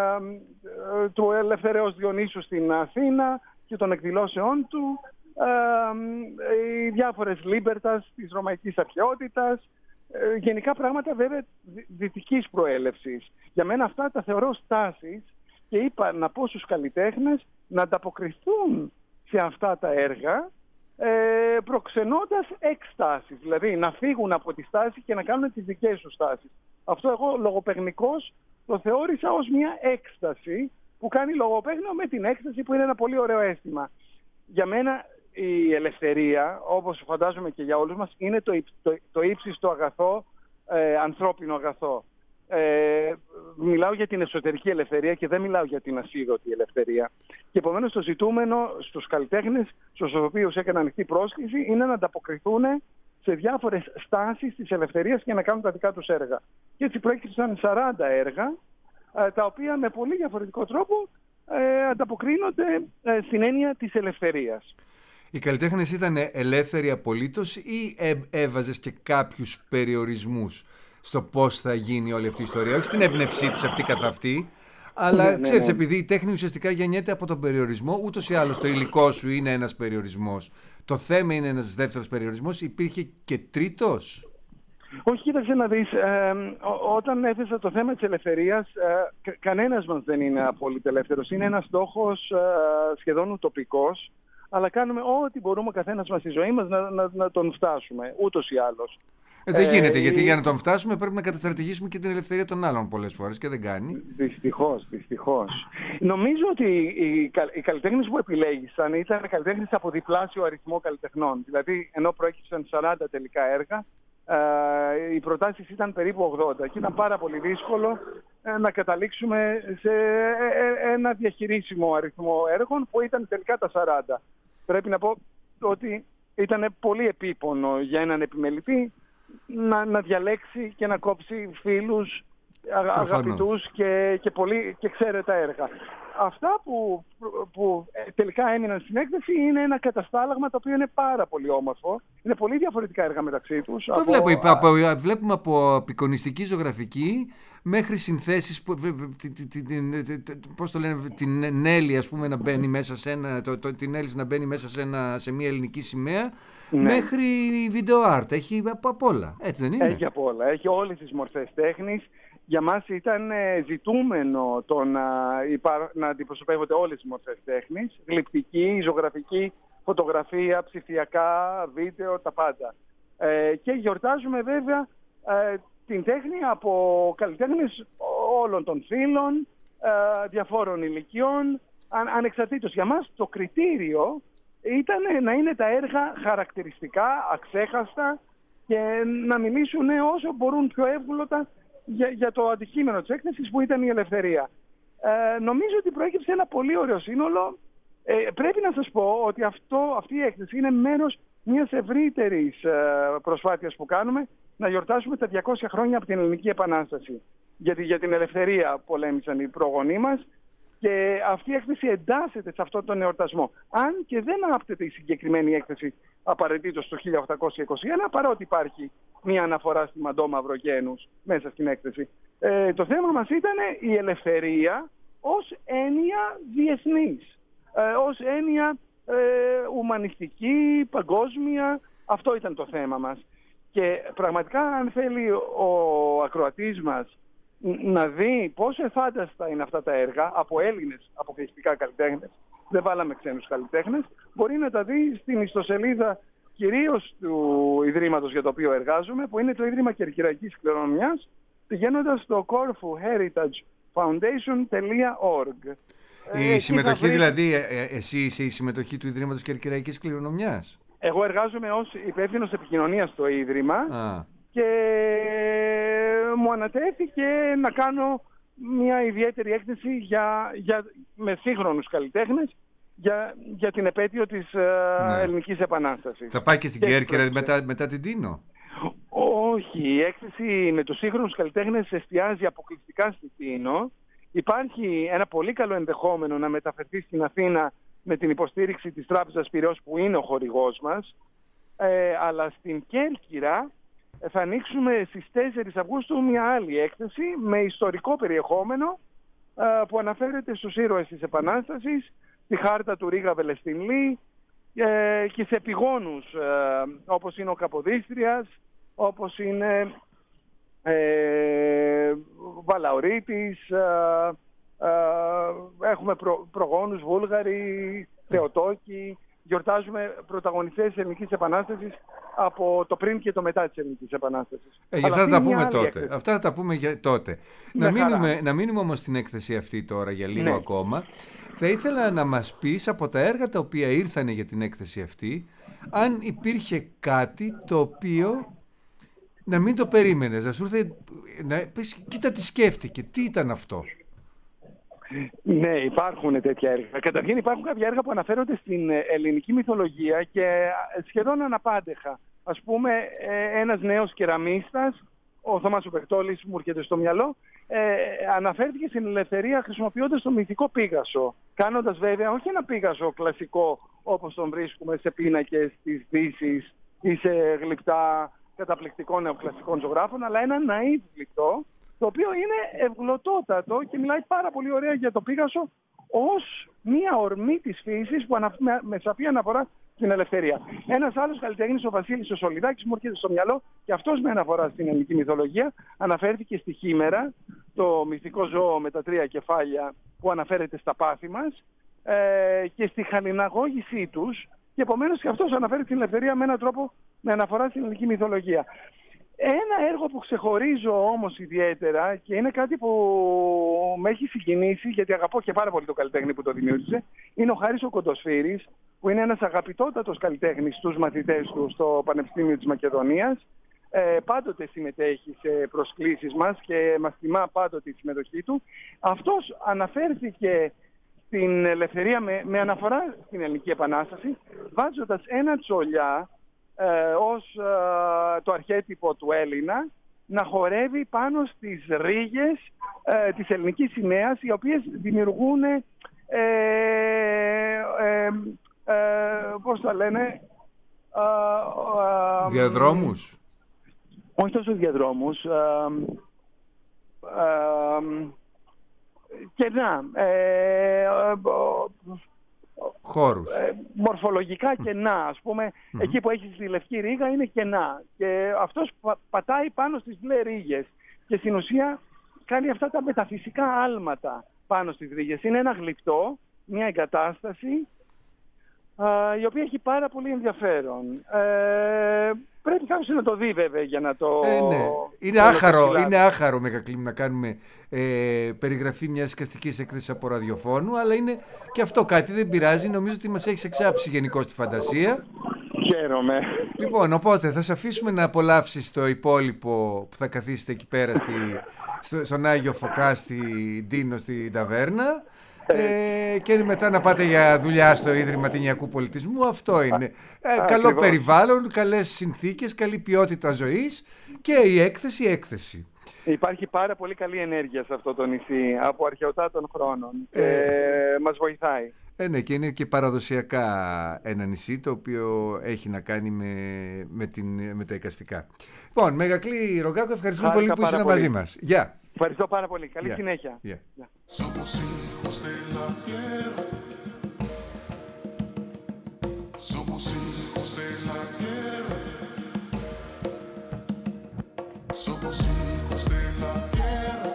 του Ελευθερέως Διονύσου στην Αθήνα και των εκδηλώσεών του, οι διάφορες λίμπερτας της ρωμαϊκής αρχαιότητας, γενικά πράγματα βέβαια δυτικής προέλευσης. Για μένα αυτά τα θεωρώ στάσεις και είπα να πω στους καλλιτέχνες να ανταποκριθούν σε αυτά τα έργα, προξενώντας εκστάσεις, δηλαδή να φύγουν από τη στάση και να κάνουν τις δικές τους στάσεις. Αυτό εγώ λογοπαιγνικός το θεώρησα ως μια έκσταση που κάνει λογοπαίγνιο με την έκσταση, που είναι ένα πολύ ωραίο αίσθημα. Για μένα η ελευθερία, όπως φαντάζομαι και για όλους μας, είναι το, το, το ύψιστο αγαθό, ε, ανθρώπινο αγαθό. Ε, μιλάω για την εσωτερική ελευθερία και δεν μιλάω για την ασίδωτη ελευθερία. Και επομένως το ζητούμενο στους καλλιτέχνες, στους οποίους έκανα ανοιχτή πρόσκληση, είναι να ανταποκριθούν σε διάφορες στάσεις της ελευθερίας και να κάνουν τα δικά τους έργα. Και έτσι προέκυψαν σαράντα έργα, ε, τα οποία με πολύ διαφορετικό τρόπο ε, ανταποκρίνονται ε, στην έννοια της ελευθερίας. Οι καλλιτέχνες ήταν ελεύθεροι απολύτως ή έβαζες και κάποιους περιορισμούς στο πώς θα γίνει όλη αυτή η ιστορία? Όχι στην έμπνευσή τους αυτή καθ' αυτή, αλλά ναι, ξέρεις, ναι, ναι. επειδή η τέχνη ουσιαστικά γεννιέται από τον περιορισμό, ούτως ή άλλως το υλικό σου είναι ένας περιορισμός. Το θέμα είναι ένας δεύτερος περιορισμός. Υπήρχε και τρίτος? Όχι, κοίταξε να δεις, ε, ό, όταν έθεσα το θέμα της ελευθερίας, ε, κανένας μας δεν είναι απόλυτα ελεύθερος. Είναι ένας στόχος ε, σχεδόν ουτοπικός, αλλά κάνουμε ό,τι μπορούμε ο καθένας μας στη ζωή μας να, να, να τον φτάσουμε, ούτως ή άλλως. Ε, δεν γίνεται, ε, γιατί για να τον φτάσουμε πρέπει να καταστρατηγήσουμε και την ελευθερία των άλλων πολλές φορές και δεν κάνει. Δυστυχώς, δυστυχώς. Νομίζω ότι οι, οι καλλιτέχνες που επιλέγησαν ήταν καλλιτέχνες από διπλάσιο αριθμό καλλιτεχνών. Δηλαδή, ενώ προέκυψαν σαράντα τελικά έργα, ε, οι προτάσεις ήταν περίπου ογδόντα και ήταν πάρα πολύ δύσκολο ε, να καταλήξουμε σε ε, ε, ένα διαχειρίσιμο αριθμό έργων που ήταν τελικά τα σαράντα. Πρέπει να πω ότι ήταν πολύ επίπονο για έναν επιμελητή να, να διαλέξει και να κόψει φίλους, αγαπητούς και, και, πολύ, και ξέρετα έργα. Αυτά που, που τελικά έμειναν στην έκθεση είναι ένα καταστάλαγμα το οποίο είναι πάρα πολύ όμορφο. Είναι πολύ διαφορετικά έργα μεταξύ τους. Το από... βλέπω, από, βλέπουμε από απεικονιστική ζωγραφική μέχρι συνθέσεις, πώς το λένε, την Νέλη ας πούμε να μπαίνει μέσα σε ένα, το, το, την Έλλης να μπαίνει μέσα σε, ένα, σε μια ελληνική σημαία, ναι, μέχρι βίντεο art. Έχει από, από όλα, έτσι δεν είναι? Έχει από όλα, έχει όλες τις μορφές τέχνης. Για μας ήταν ζητούμενο το να, υπά... να αντιπροσωπεύονται όλες οι μορφές τέχνης, γλυπτική, ζωγραφική, φωτογραφία, ψηφιακά, βίντεο, τα πάντα. Ε, και γιορτάζουμε βέβαια ε, την τέχνη από καλλιτέχνες όλων των φύλων, ε, διαφόρων ηλικιών, αν, ανεξαρτήτως. Για μας το κριτήριο ήταν να είναι τα έργα χαρακτηριστικά, αξέχαστα και να μιλήσουν όσο μπορούν πιο εύγλωτα Για, για το αντικείμενο της έκθεσης που ήταν η ελευθερία. Ε, νομίζω ότι προέκυψε ένα πολύ ωραίο σύνολο. Ε, πρέπει να σας πω ότι αυτό, αυτή η έκθεση είναι μέρος μιας ευρύτερης ε, προσπάθειας που κάνουμε να γιορτάσουμε τα διακόσια χρόνια από την Ελληνική Επανάσταση. Γιατί για την ελευθερία πολέμησαν οι προγονείς μας και αυτή η έκθεση εντάσσεται σε αυτόν τον εορτασμό. Αν και δεν άπτεται η συγκεκριμένη έκθεση απαραίτητος το χίλια οκτακόσια είκοσι ένα, παρότι υπάρχει μία αναφορά στη Μαντώ Μαυρογένους μέσα στην έκθεση. Ε, το θέμα μας ήταν η ελευθερία ως έννοια διεθνής, ε, ως έννοια ε, ουμανιστική, παγκόσμια. Αυτό ήταν το θέμα μας. Και πραγματικά αν θέλει ο ακροατής μας να δει πόσο εφάνταστα είναι αυτά τα έργα από Έλληνες αποκλειστικά καλλιτέχνες, δεν βάλαμε ξένους καλλιτέχνες, μπορεί να τα δει στην ιστοσελίδα κυρίως του Ιδρύματος για το οποίο εργάζομαι, που είναι το Ίδρυμα Κερκυραϊκής Κληρονομιάς, πηγαίνοντας στο corfu heritage foundation τελεία org. Η ε, συμμετοχή βρει... δηλαδή, ε, εσύ είσαι η συμμετοχή του Ιδρύματος Κερκυραϊκής Κληρονομιάς? Εγώ εργάζομαι ως υπεύθυνος επικοινωνίας στο Ίδρυμα. Α. Και μου ανατέθηκε να κάνω μια ιδιαίτερη έκθεση για, για, με σύγχρονους καλλιτέχνες για, για την επέτειο της ναι. Ελληνικής Επανάστασης. Θα πάει και στην Κέρκυρα μετά, μετά την Τίνο? Όχι, η έκθεση με τους σύγχρονους καλλιτέχνες εστιάζει αποκλειστικά στη Τίνο. Υπάρχει ένα πολύ καλό ενδεχόμενο να μεταφερθεί στην Αθήνα με την υποστήριξη της Τράπεζας Πειραιώς που είναι ο χορηγός μας. ε, αλλά στην Κέρκυρα θα ανοίξουμε στις τέσσερις Αυγούστου μια άλλη έκθεση με ιστορικό περιεχόμενο ε, που αναφέρεται στους ήρωες της Επανάστασης, τη χάρτα του Ρίγα Βελεστινλή ε, και σε επιγόνους ε, όπως είναι ο Καποδίστριας, όπως είναι ε, Βαλαωρίτης, ε, ε, έχουμε προ, προγόνους Βούλγαροι, Θεοτόκοι. Γιορτάζουμε πρωταγωνιστές της Ελληνικής Επανάστασης από το πριν και το μετά της Ελληνικής Επανάστασης. Ε, αυτά θα τα πούμε τότε. Έκθεση. Αυτά θα τα πούμε για τότε. Να μείνουμε, να μείνουμε όμως στην έκθεση αυτή τώρα για λίγο ναι. ακόμα. Θα ήθελα να μας πεις από τα έργα τα οποία ήρθανε για την έκθεση αυτή, αν υπήρχε κάτι το οποίο να μην το περίμενες, να σου ήρθε, να πεις, κοίτα τι σκέφτηκε, τι ήταν αυτό. Ναι, υπάρχουν τέτοια έργα. Καταρχήν υπάρχουν κάποια έργα που αναφέρονται στην ελληνική μυθολογία και σχεδόν αναπάντεχα. Ας πούμε, ένας νέος κεραμίστας, ο Θωμάς ο Πεκτόλης, μου έρχεται στο μυαλό, ε, αναφέρθηκε στην ελευθερία χρησιμοποιώντας το μυθικό Πίγασο. Κάνοντας βέβαια όχι ένα Πίγασο κλασικό όπως τον βρίσκουμε σε πίνακες της Δύσης ή σε γλυπτά καταπληκτικών νεοκλασικών ζωγράφων, αλλά ένα ναΐβ γλυπτό, το οποίο είναι ευγλωτότατο και μιλάει πάρα πολύ ωραία για το Πίγασο ως μία ορμή της φύσης που ανα... με σαφή αναφορά στην ελευθερία. Ένας άλλος καλλιτέχνης, ο Βασίλης ο Σολιδάκης, μου έρχεται στο μυαλό και αυτός με αναφορά στην ελληνική μυθολογία αναφέρθηκε στη Χήμερα, το μυστικό ζώο με τα τρία κεφάλια που αναφέρεται στα πάθη μας, ε, και στη χαλιναγώγησή τους, και επομένως και αυτός αναφέρει την ελευθερία με έναν τρόπο με αναφορά στην ελληνική μυθολογία. Ένα έργο που ξεχωρίζω όμως ιδιαίτερα και είναι κάτι που με έχει συγκινήσει, γιατί αγαπώ και πάρα πολύ το καλλιτέχνη που το δημιούργησε, είναι ο Χάρης ο Κοντοσφύρης, που είναι ένας αγαπητότατος καλλιτέχνης στους μαθητές του στο Πανεπιστήμιο της Μακεδονίας. Ε, πάντοτε συμμετέχει σε προσκλήσεις μας και μας τιμά πάντοτε η συμμετοχή του. Αυτός αναφέρθηκε στην ελευθερία με, με αναφορά στην Ελληνική Επανάσταση, βάζοντας ένα τσολιά Ε, ως ε, το αρχέτυπο του Έλληνα να χορεύει πάνω στις ρίγες ε, της ελληνικής σημαίας, οι οποίες δημιουργούν ε, ε, ε, ε, πώς το λένε ε, ε, διαδρόμους όχι τόσο διαδρόμους ε, ε, κενά ε, ε, χώρους. Ε, μορφολογικά κενά, ας πούμε, mm-hmm. εκεί που έχει τη λευκή ρίγα είναι κενά και αυτός πα, πατάει πάνω στις μπλε ρίγες και στην ουσία κάνει αυτά τα μεταφυσικά άλματα πάνω στις ρίγες. Είναι ένα γλυπτό, μια εγκατάσταση α, η οποία έχει πάρα πολύ ενδιαφέρον. Ε, πρέπει κάποιος να το δει βέβαια για να το... Ε, ναι. Είναι άχαρο, είναι άχαρο Μεγακλήμ, να κάνουμε ε, περιγραφή μιας εικαστικής έκθεσης από ραδιοφώνου, αλλά είναι και αυτό κάτι, δεν πειράζει. Νομίζω ότι μας έχεις εξάψει γενικώς τη φαντασία. Χαίρομαι. Λοιπόν, οπότε θα σε αφήσουμε να απολαύσεις το υπόλοιπο που θα καθίσετε εκεί πέρα στη, στο, στον Άγιο Φωκά, στη Ντίνο, στη ταβέρνα. Ε, και μετά να πάτε για δουλειά στο Ίδρυμα Ταινιακού Πολιτισμού. Αυτό είναι. Ε, καλό περιβάλλον, καλές συνθήκες, καλή ποιότητα ζωής και η έκθεση, έκθεση. Υπάρχει πάρα πολύ καλή ενέργεια σε αυτό το νησί από αρχαιοτάτων χρόνων. Ε, ε, μας βοηθάει. Ε, ναι, και είναι και παραδοσιακά ένα νησί το οποίο έχει να κάνει με, με, την, με τα εικαστικά. Λοιπόν, Μεγακλή Ρογκάκο, ευχαριστούμε Χάρηκα πολύ που ήσουν μαζί μας. Γεια. Yeah. Ευχαριστώ πάρα πολύ. Καλή yeah. συνέχεια. Yeah. Yeah. Somos hijos de la tierra. Somos hijos de la tierra. Somos hijos de la tierra.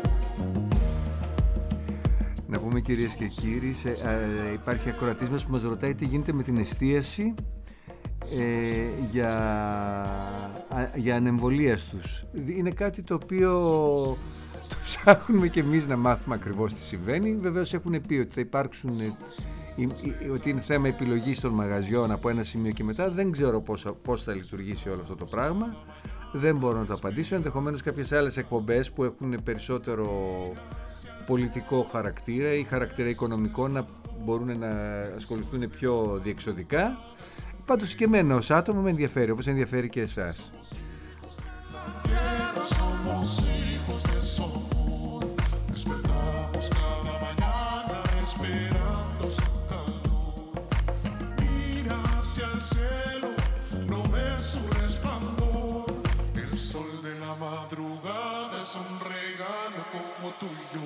Να πούμε κυρίες και κύριοι, σε, ε, υπάρχει ακροατής μας που μας ρωτάει τι γίνεται με την εστίαση ε, για, α, για ανεμβολίαστους. Είναι κάτι το οποίο το ψάχνουμε και εμείς να μάθουμε ακριβώς τι συμβαίνει. Βεβαίως έχουν πει ότι θα υπάρξουν, ότι είναι θέμα επιλογής των μαγαζιών από ένα σημείο και μετά. Δεν ξέρω πώς, πώς θα λειτουργήσει όλο αυτό το πράγμα. Δεν μπορώ να το απαντήσω. Ενδεχομένως κάποιες άλλες εκπομπές που έχουν περισσότερο πολιτικό χαρακτήρα ή χαρακτήρα οικονομικό να μπορούν να ασχοληθούν πιο διεξοδικά. Πάντως και εμένα ως άτομο με ενδιαφέρει, όπως ενδιαφέρει και εσάς. Mira hacia el cielo, no ves es un regalo como tuyo.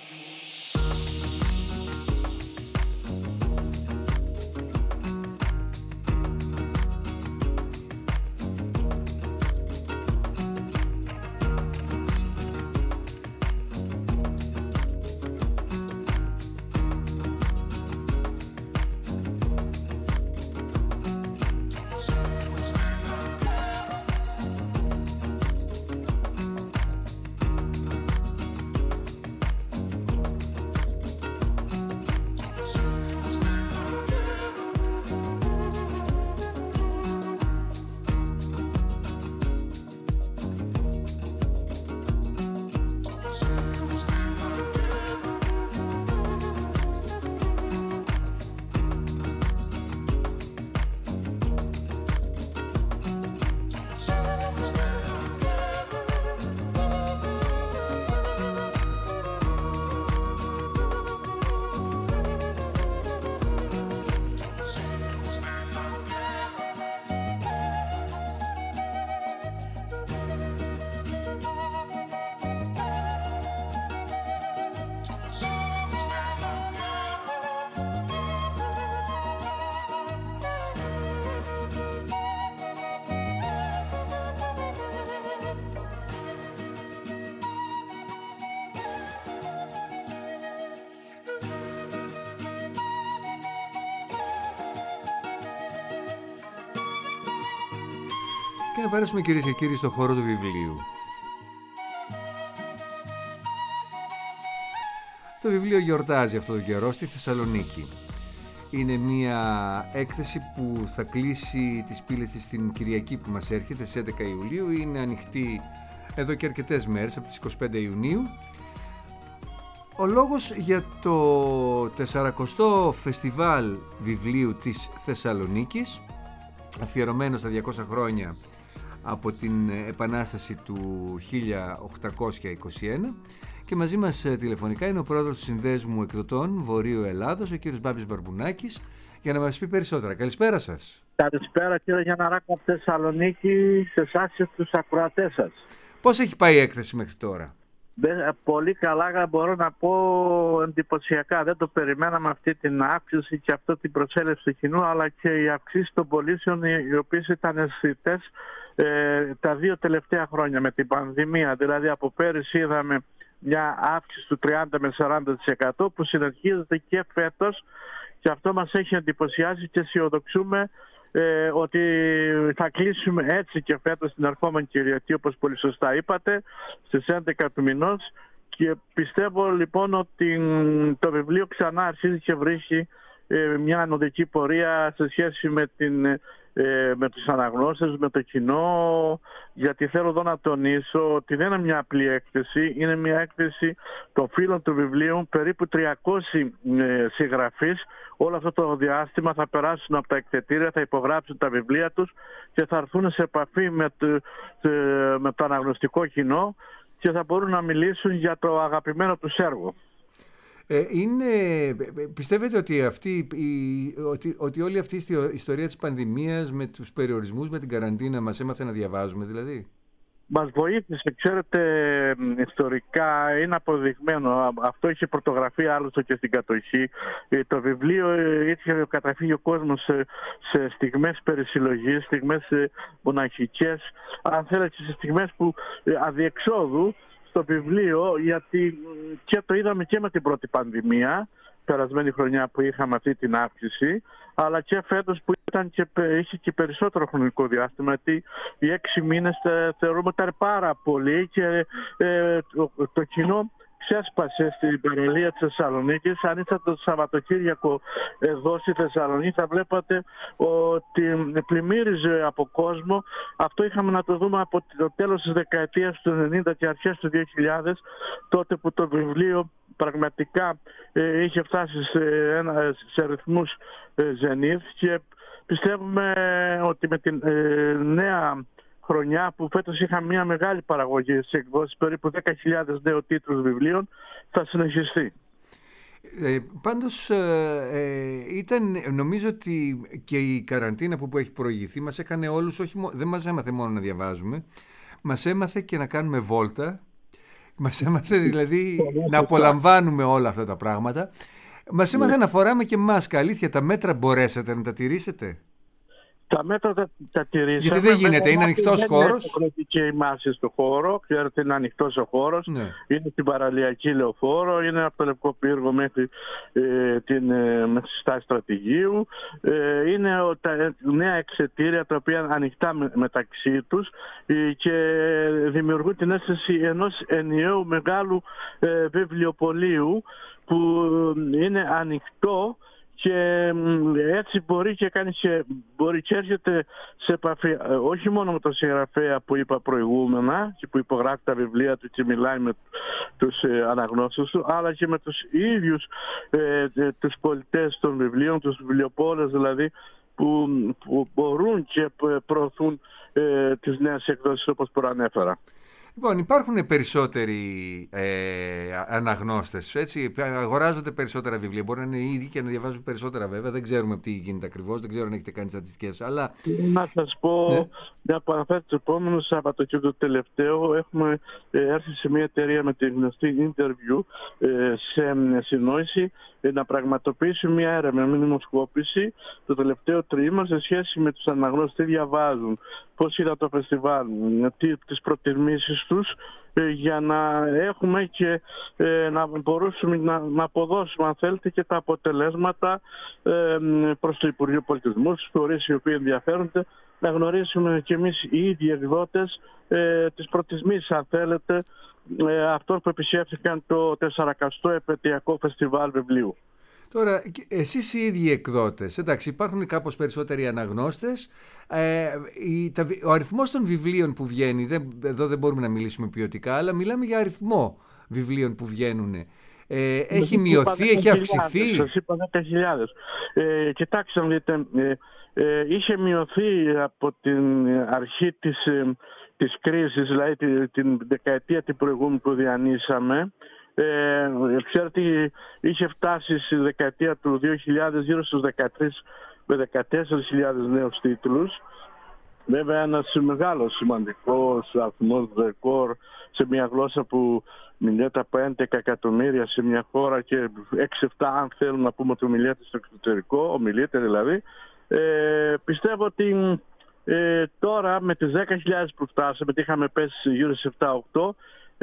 Και να περάσουμε, κυρίες και κύριοι, στο χώρο του βιβλίου. Το βιβλίο γιορτάζει αυτό το καιρό στη Θεσσαλονίκη. Είναι μια έκθεση που θα κλείσει τις πύλες της την Κυριακή που μας έρχεται, στις έντεκα Ιουλίου. Είναι ανοιχτή εδώ και αρκετές μέρες, από τις είκοσι πέντε Ιουνίου. Ο λόγος για το τεσσαρακοστό Φεστιβάλ Βιβλίου της Θεσσαλονίκης, αφιερωμένο στα διακόσια χρόνια από την Επανάσταση του χίλια οκτακόσια είκοσι ένα, και μαζί μας τηλεφωνικά είναι ο πρόεδρος του Συνδέσμου Εκδοτών Βορείου Ελλάδος, ο κύριος Μπάμπης Μπαρμπουνάκης, για να μας πει περισσότερα. Καλησπέρα σας. Καλησπέρα, κύριε Γιανναράκο από Θεσσαλονίκη, σε εσάς και στους ακροατές σας. Πώς έχει πάει η έκθεση μέχρι τώρα? Πολύ καλά, μπορώ να πω, εντυπωσιακά. Δεν το περιμέναμε αυτή την αύξηση και αυτή την προσέλευση του κοινού, αλλά και η αυξήση των πωλήσεων, οι οποίες ήταν αισθητές ε, τα δύο τελευταία χρόνια με την πανδημία. Δηλαδή από πέρυσι είδαμε μια αύξηση του τριάντα με σαράντα τοις εκατό που συνεχίζεται και φέτος, και αυτό μας έχει εντυπωσιάσει και αισιοδοξούμε ε, ότι θα κλείσουμε έτσι και φέτος την ερχόμενη Κυριακή, όπως πολύ σωστά είπατε, στις έντεκα του μηνός, και πιστεύω λοιπόν ότι το βιβλίο ξανά αρχίζει και βρίσκει ε, μια ανωδική πορεία σε σχέση με, την, ε, με τους αναγνώστες, με το κοινό, γιατί θέλω εδώ να τονίσω ότι δεν είναι μια απλή έκθεση, είναι μια έκθεση των φίλων του βιβλίου, περίπου τριακόσιοι ε, συγγραφείς. Όλο αυτό το διάστημα θα περάσουν από τα εκθετήρια, θα υπογράψουν τα βιβλία τους και θα έρθουν σε επαφή με το, με το αναγνωστικό κοινό και θα μπορούν να μιλήσουν για το αγαπημένο τους έργο. Ε, είναι, πιστεύετε ότι, αυτή, η, ότι, ότι όλη αυτή η ιστορία της πανδημίας με τους περιορισμούς, με την καραντίνα, μας έμαθε να διαβάζουμε δηλαδή? Μας βοήθησε, ξέρετε, ιστορικά είναι αποδειγμένο. Αυτό είχε πρωτογραφεί άλλωστε και στην κατοχή. Το βιβλίο είχε καταφύγει ο κόσμος σε, σε στιγμές περισυλλογής, στιγμές μοναχικές, αν θέλετε, σε στιγμές που αδιεξόδου στο βιβλίο, γιατί και το είδαμε και με την πρώτη πανδημία, περασμένη χρονιά που είχαμε αυτή την αύξηση, αλλά και φέτος που ήταν και, είχε και περισσότερο χρονικό διάστημα, γιατί οι έξι μήνες θεωρούμε ότι ήταν πάρα πολύ και ε, το, το κοινό ξέσπασε στην παραλία της Θεσσαλονίκης. Αν ήσασταν το Σαββατοκύριακο εδώ στη Θεσσαλονίκη θα βλέπατε ότι πλημμύριζε από κόσμο. Αυτό είχαμε να το δούμε από το τέλος της δεκαετίας του ενενήντα και αρχές του δύο χιλιάδες, τότε που το βιβλίο πραγματικά ε, είχε φτάσει σε, ένα, σε ρυθμούς ε, ζενίθ, και πιστεύουμε ότι με την ε, νέα χρονιά που φέτος είχαμε μια μεγάλη παραγωγή στις εκδόσεις, περίπου δέκα χιλιάδες νέων τίτλους βιβλίων, θα συνεχιστεί. Ε, πάντως ε, ήταν, νομίζω ότι και η καραντίνα που, που έχει προηγηθεί μας έκανε όλους, όχι, δεν μας έμαθε μόνο να διαβάζουμε, μας έμαθε και να κάνουμε βόλτα, Μας έμαθε δηλαδή να απολαμβάνουμε όλα αυτά τα πράγματα. Μας έμαθε να φοράμε και μάσκα. Αλήθεια, τα μέτρα μπορέσατε να τα τηρήσετε? Τα μέτρα τα, τα τηρήσαμε. Γιατί δεν γίνεται, είναι ανοιχτός χώρος. Δεν είναι και η μάση στο χώρο, ξέρετε, είναι ανοιχτός ο χώρος. Ναι. Είναι στην παραλιακή λεωφόρο, είναι από το Λευκό Πύργο μέχρι ε, την ε, μέχρι τη στάση Στρατηγίου. Ε, είναι ο, τα νέα εξαιτήρια τα οποία ανοιχτά με, μεταξύ τους ε, και δημιουργούν την αίσθηση ενός ενιαίου μεγάλου ε, βιβλιοπωλείου που είναι ανοιχτό. Και έτσι μπορεί και κάνει και, μπορεί και έρχεται σε επαφή όχι μόνο με τον συγγραφέα που είπα προηγούμενα και που υπογράφει τα βιβλία του και μιλάει με τους ε, αναγνώστες του, αλλά και με τους ίδιους ε, ε, τους πολιτές των βιβλίων, τους βιβλιοπόλες δηλαδή, που, που μπορούν και προωθούν ε, τις νέες εκδόσεις όπως προανέφερα. Λοιπόν, υπάρχουν περισσότεροι ε, αναγνώστες, έτσι, αγοράζονται περισσότερα βιβλία. Μπορεί να είναι οι ίδιοι και να διαβάζουν περισσότερα βέβαια. Δεν ξέρουμε τι γίνεται ακριβώς, δεν ξέρω αν έχετε κάνει στατιστικές. Αλλά... Να σας πω, ναι. Μια παραφέρει το επόμενο Σαββατοκύριακο τελευταίο έχουμε ε, έρθει σε μια εταιρεία με την γνωστή Interview ε, σε συνόηση ε, να πραγματοποιήσει μια έρευνα, μια δημοσκόπηση το τελευταίο τρίμηνο σε σχέση με τους αναγνώστες, τι διαβάζουν, πώς είδα το φεστιβάλ, τι, τις προτιμήσεις τους, ε, για να έχουμε και ε, να μπορούσαμε να, να αποδώσουμε αν θέλετε και τα αποτελέσματα ε, προς το Υπουργείο Πολιτισμού, στους φορείς οι οποίοι ενδιαφέρονται, να γνωρίσουμε και εμείς οι ίδιοι εκδότες ε, τις προτιμήσεις αν θέλετε ε, αυτών που επισκέφθηκαν το τεσσαρακοστό επαιτειακό φεστιβάλ βιβλίου. Τώρα, εσείς οι ίδιοι εκδότες, εντάξει, υπάρχουν κάπως περισσότεροι αναγνώστες. Ε, η, τα, ο αριθμός των βιβλίων που βγαίνει, δεν, εδώ δεν μπορούμε να μιλήσουμε ποιοτικά, αλλά μιλάμε για αριθμό βιβλίων που βγαίνουν. Ε, έχει μειωθεί, έχει αυξηθεί. Σας είπα δέκα χιλιάδες. Ε, κοιτάξτε, δείτε, ε, ε, είχε μειωθεί από την αρχή της, ε, της κρίσης, δηλαδή την, την δεκαετία την προηγούμενη που διανύσαμε. Ε, ξέρετε, είχε φτάσει στη δεκαετία του δύο χιλιάδες γύρω στους δεκατρείς με δεκατέσσερις χιλιάδες νέους τίτλους. Βέβαια ένας μεγάλος σημαντικός αριθμός ρεκόρ σε μια γλώσσα που μιλιέται από έντεκα εκατομμύρια σε μια χώρα και έξι επτά αν θέλουν να πούμε ότι μιλιέται στο εξωτερικό, ομιλείται δηλαδή. Ε, πιστεύω ότι ε, τώρα με τις δέκα χιλιάδες που φτάσαμε, γιατί είχαμε πέσει γύρω σε επτά οκτώ,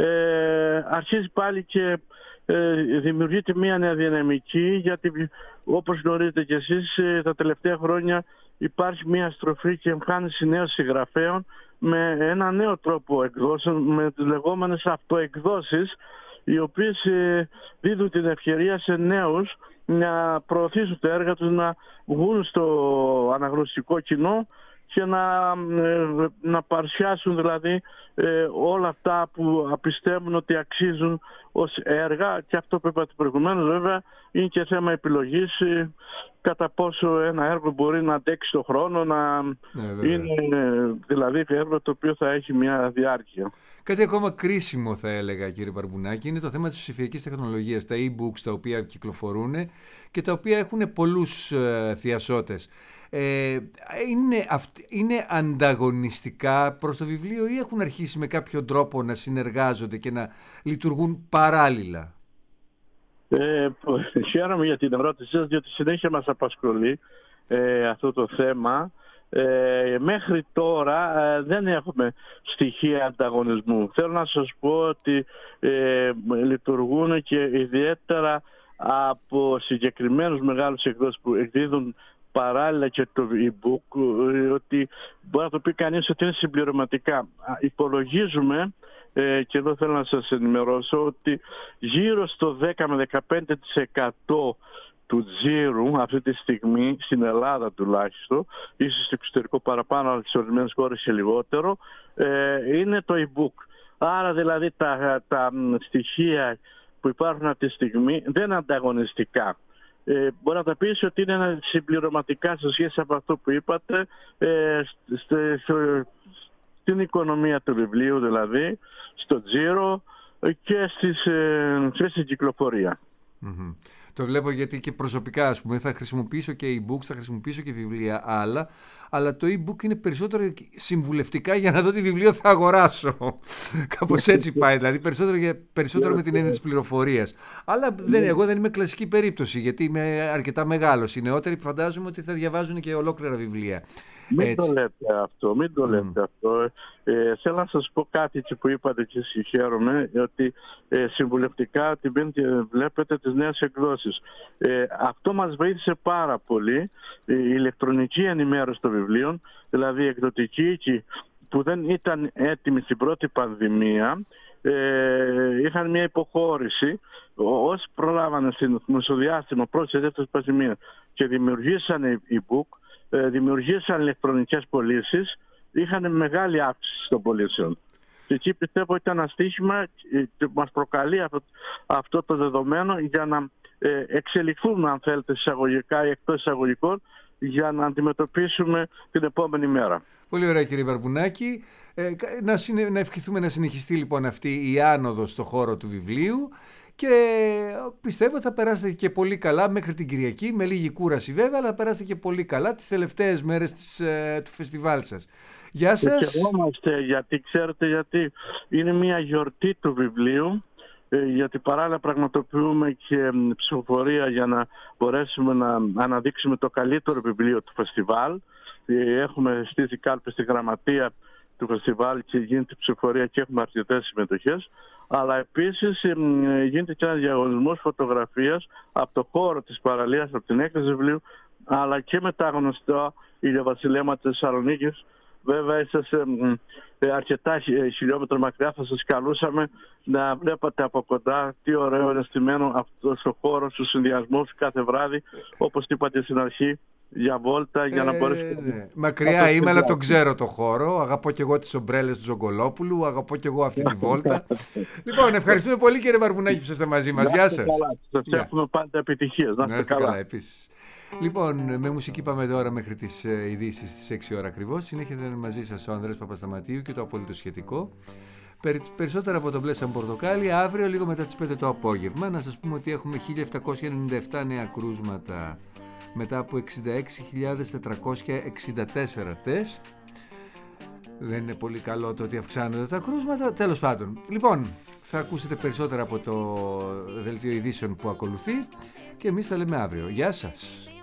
Ε, αρχίζει πάλι και ε, δημιουργείται μια νέα δυναμική, γιατί όπως γνωρίζετε και εσείς ε, τα τελευταία χρόνια υπάρχει μια στροφή και εμφάνιση νέων συγγραφέων με ένα νέο τρόπο εκδόσεων, με τις λεγόμενες αυτοεκδόσεις, οι οποίες ε, δίδουν την ευκαιρία σε νέους να προωθήσουν τα έργα τους, να βγουν στο αναγνωστικό κοινό και να, να παρουσιάσουν δηλαδή ε, όλα αυτά που πιστεύουν ότι αξίζουν ως έργα, και αυτό που είπατε προηγουμένως βέβαια είναι και θέμα επιλογής ε, κατά πόσο ένα έργο μπορεί να αντέξει τον χρόνο, να ναι, είναι δηλαδή έργο το οποίο θα έχει μια διάρκεια. Κάτι ακόμα κρίσιμο θα έλεγα, κύριε Παρμπουνάκη, είναι το θέμα της ψηφιακής τεχνολογίας, τα e-books τα οποία κυκλοφορούν και τα οποία έχουν πολλούς ε, θειασότες. Ε, είναι, είναι ανταγωνιστικά προς το βιβλίο ή έχουν αρχίσει με κάποιο τρόπο να συνεργάζονται και να λειτουργούν παράλληλα? Ε, χαίρομαι για την ερώτησή σας, διότι συνέχεια μας απασχολεί ε, αυτό το θέμα. Ε, μέχρι τώρα ε, δεν έχουμε στοιχεία ανταγωνισμού. Θέλω να σας πω ότι ε, λειτουργούν και ιδιαίτερα από συγκεκριμένους μεγάλους εκδότες που εκδίδουν παράλληλα και το e-book, ότι μπορεί να το πει κανείς ότι είναι συμπληρωματικά. Υπολογίζουμε, ε, και εδώ θέλω να σας ενημερώσω, ότι γύρω στο δέκα με δεκαπέντε τοις εκατό του τζίρου αυτή τη στιγμή, στην Ελλάδα τουλάχιστον, ίσως στο εξωτερικό παραπάνω, αλλά στις ορισμένες χώρες και λιγότερο, ε, είναι το e-book. Άρα δηλαδή τα, τα στοιχεία που υπάρχουν αυτή τη στιγμή δεν είναι ανταγωνιστικά. Ε, μπορεί να τα πεις ότι είναι συμπληρωματικά σε σχέση από αυτό που είπατε ε, στε, στο, στην οικονομία του βιβλίου, δηλαδή στο τζίρο και, στις, ε, και στην κυκλοφορία. Mm-hmm. Το βλέπω γιατί και προσωπικά, ας πούμε, θα χρησιμοποιήσω και e-books, θα χρησιμοποιήσω και βιβλία άλλα, αλλά το e-book είναι περισσότερο συμβουλευτικά για να δω τι βιβλίο θα αγοράσω. Κάπως έτσι πάει, δηλαδή περισσότερο, για, περισσότερο με την έννοια της πληροφορίας. Αλλά δεν, εγώ δεν είμαι κλασική περίπτωση, γιατί είμαι αρκετά μεγάλος. Οι νεότεροι φαντάζομαι ότι θα διαβάζουν και ολόκληρα βιβλία. Μην Έτσι. το λέτε αυτό, μην το λέτε mm. αυτό. Ε, θέλω να σας πω κάτι που είπατε και συγχαίρομαι, ότι ε, συμβουλευτικά την πέμπτη βλέπετε τις νέες εκδόσεις. Ε, αυτό μας βοήθησε πάρα πολύ, η ηλεκτρονική ενημέρωση των βιβλίων, δηλαδή η εκδοτική οίκη που δεν ήταν έτοιμη στην πρώτη πανδημία, ε, είχαν μια υποχώρηση. Όσοι προλάβανε στην μεσοδιάστημα πρώτη και δεύτερη πανδημία και δημιουργήσαν e-book, δημιουργήσαν ηλεκτρονικές πωλήσεις, είχαν μεγάλη αύξηση των πωλήσεων. Και εκεί πιστεύω ήταν ένα στοίχημα και μας προκαλεί αυτό, αυτό το δεδομένο για να ε, εξελιχθούμε, αν θέλετε, εισαγωγικά ή εκτός εισαγωγικών, για να αντιμετωπίσουμε την επόμενη μέρα. Πολύ ωραία, κύριε Βαρβουνάκη. Ε, να, συνε, να ευχηθούμε να συνεχιστεί λοιπόν αυτή η άνοδος στο χώρο του βιβλίου. Και πιστεύω θα περάσετε και πολύ καλά μέχρι την Κυριακή, με λίγη κούραση βέβαια, αλλά θα περάσετε και πολύ καλά τις τελευταίες μέρες της, ε, του φεστιβάλ σας. Γεια σας. Και χαιρόμαστε, γιατί ξέρετε, γιατί είναι μια γιορτή του βιβλίου, ε, γιατί παράλληλα πραγματοποιούμε και ψηφοφορία για να μπορέσουμε να αναδείξουμε το καλύτερο βιβλίο του φεστιβάλ. Ε, έχουμε στήσει κάλπες στη γραμματεία του φεστιβάλ και γίνεται ψηφοφορία και έχουμε αρκετές συμμετοχές. Αλλά επίσης γίνεται και ένας διαγωνισμός φωτογραφίας από το χώρο της παραλίας, από την έκθεση βιβλίου, αλλά και με τα γνωστά ηλιοβασιλέματα της Θεσσαλονίκης. Βέβαια, είσαστε αρκετά χιλιόμετρα μακριά, θα σας καλούσαμε να βλέπατε από κοντά τι ωραίο είναι στημένο αυτός ο χώρος, στους συνδυασμούς κάθε βράδυ, όπως είπατε στην αρχή, για βόλτα, για να μπορέσει. Ε, ναι. Μακριά είμαι, αλλά τον ξέρω το χώρο. Αγαπώ και εγώ τις ομπρέλες του Ζογκολόπουλου. Αγαπώ και εγώ αυτή τη βόλτα. Λοιπόν, ευχαριστούμε πολύ, κύριε Βαρβουνάκη, που είστε μαζί μας. Γεια σας. Σας εύχομαι πάντα επιτυχίες. Να είστε καλά. Επίσης. Λοιπόν, με μουσική πάμε τώρα μέχρι τις ειδήσεις στις έξι ώρα ακριβώς. Συνέχεται μαζί σας ο Ανδρέας Παπασταματίου και το απόλυτο σχετικό. Περισσότερα από το μπλε σαν πορτοκάλι αύριο λίγο μετά τις πέντε το απόγευμα. Να σας πούμε ότι έχουμε χίλια επτακόσια ενενήντα επτά νέα κρούσματα μετά από εξήντα έξι χιλιάδες τετρακόσια εξήντα τέσσερα τεστ. Δεν είναι πολύ καλό το ότι αυξάνονται τα κρούσματα. Τέλος πάντων, λοιπόν, θα ακούσετε περισσότερα από το δελτίο ειδήσεων που ακολουθεί και εμείς τα λέμε αύριο. Γεια σας.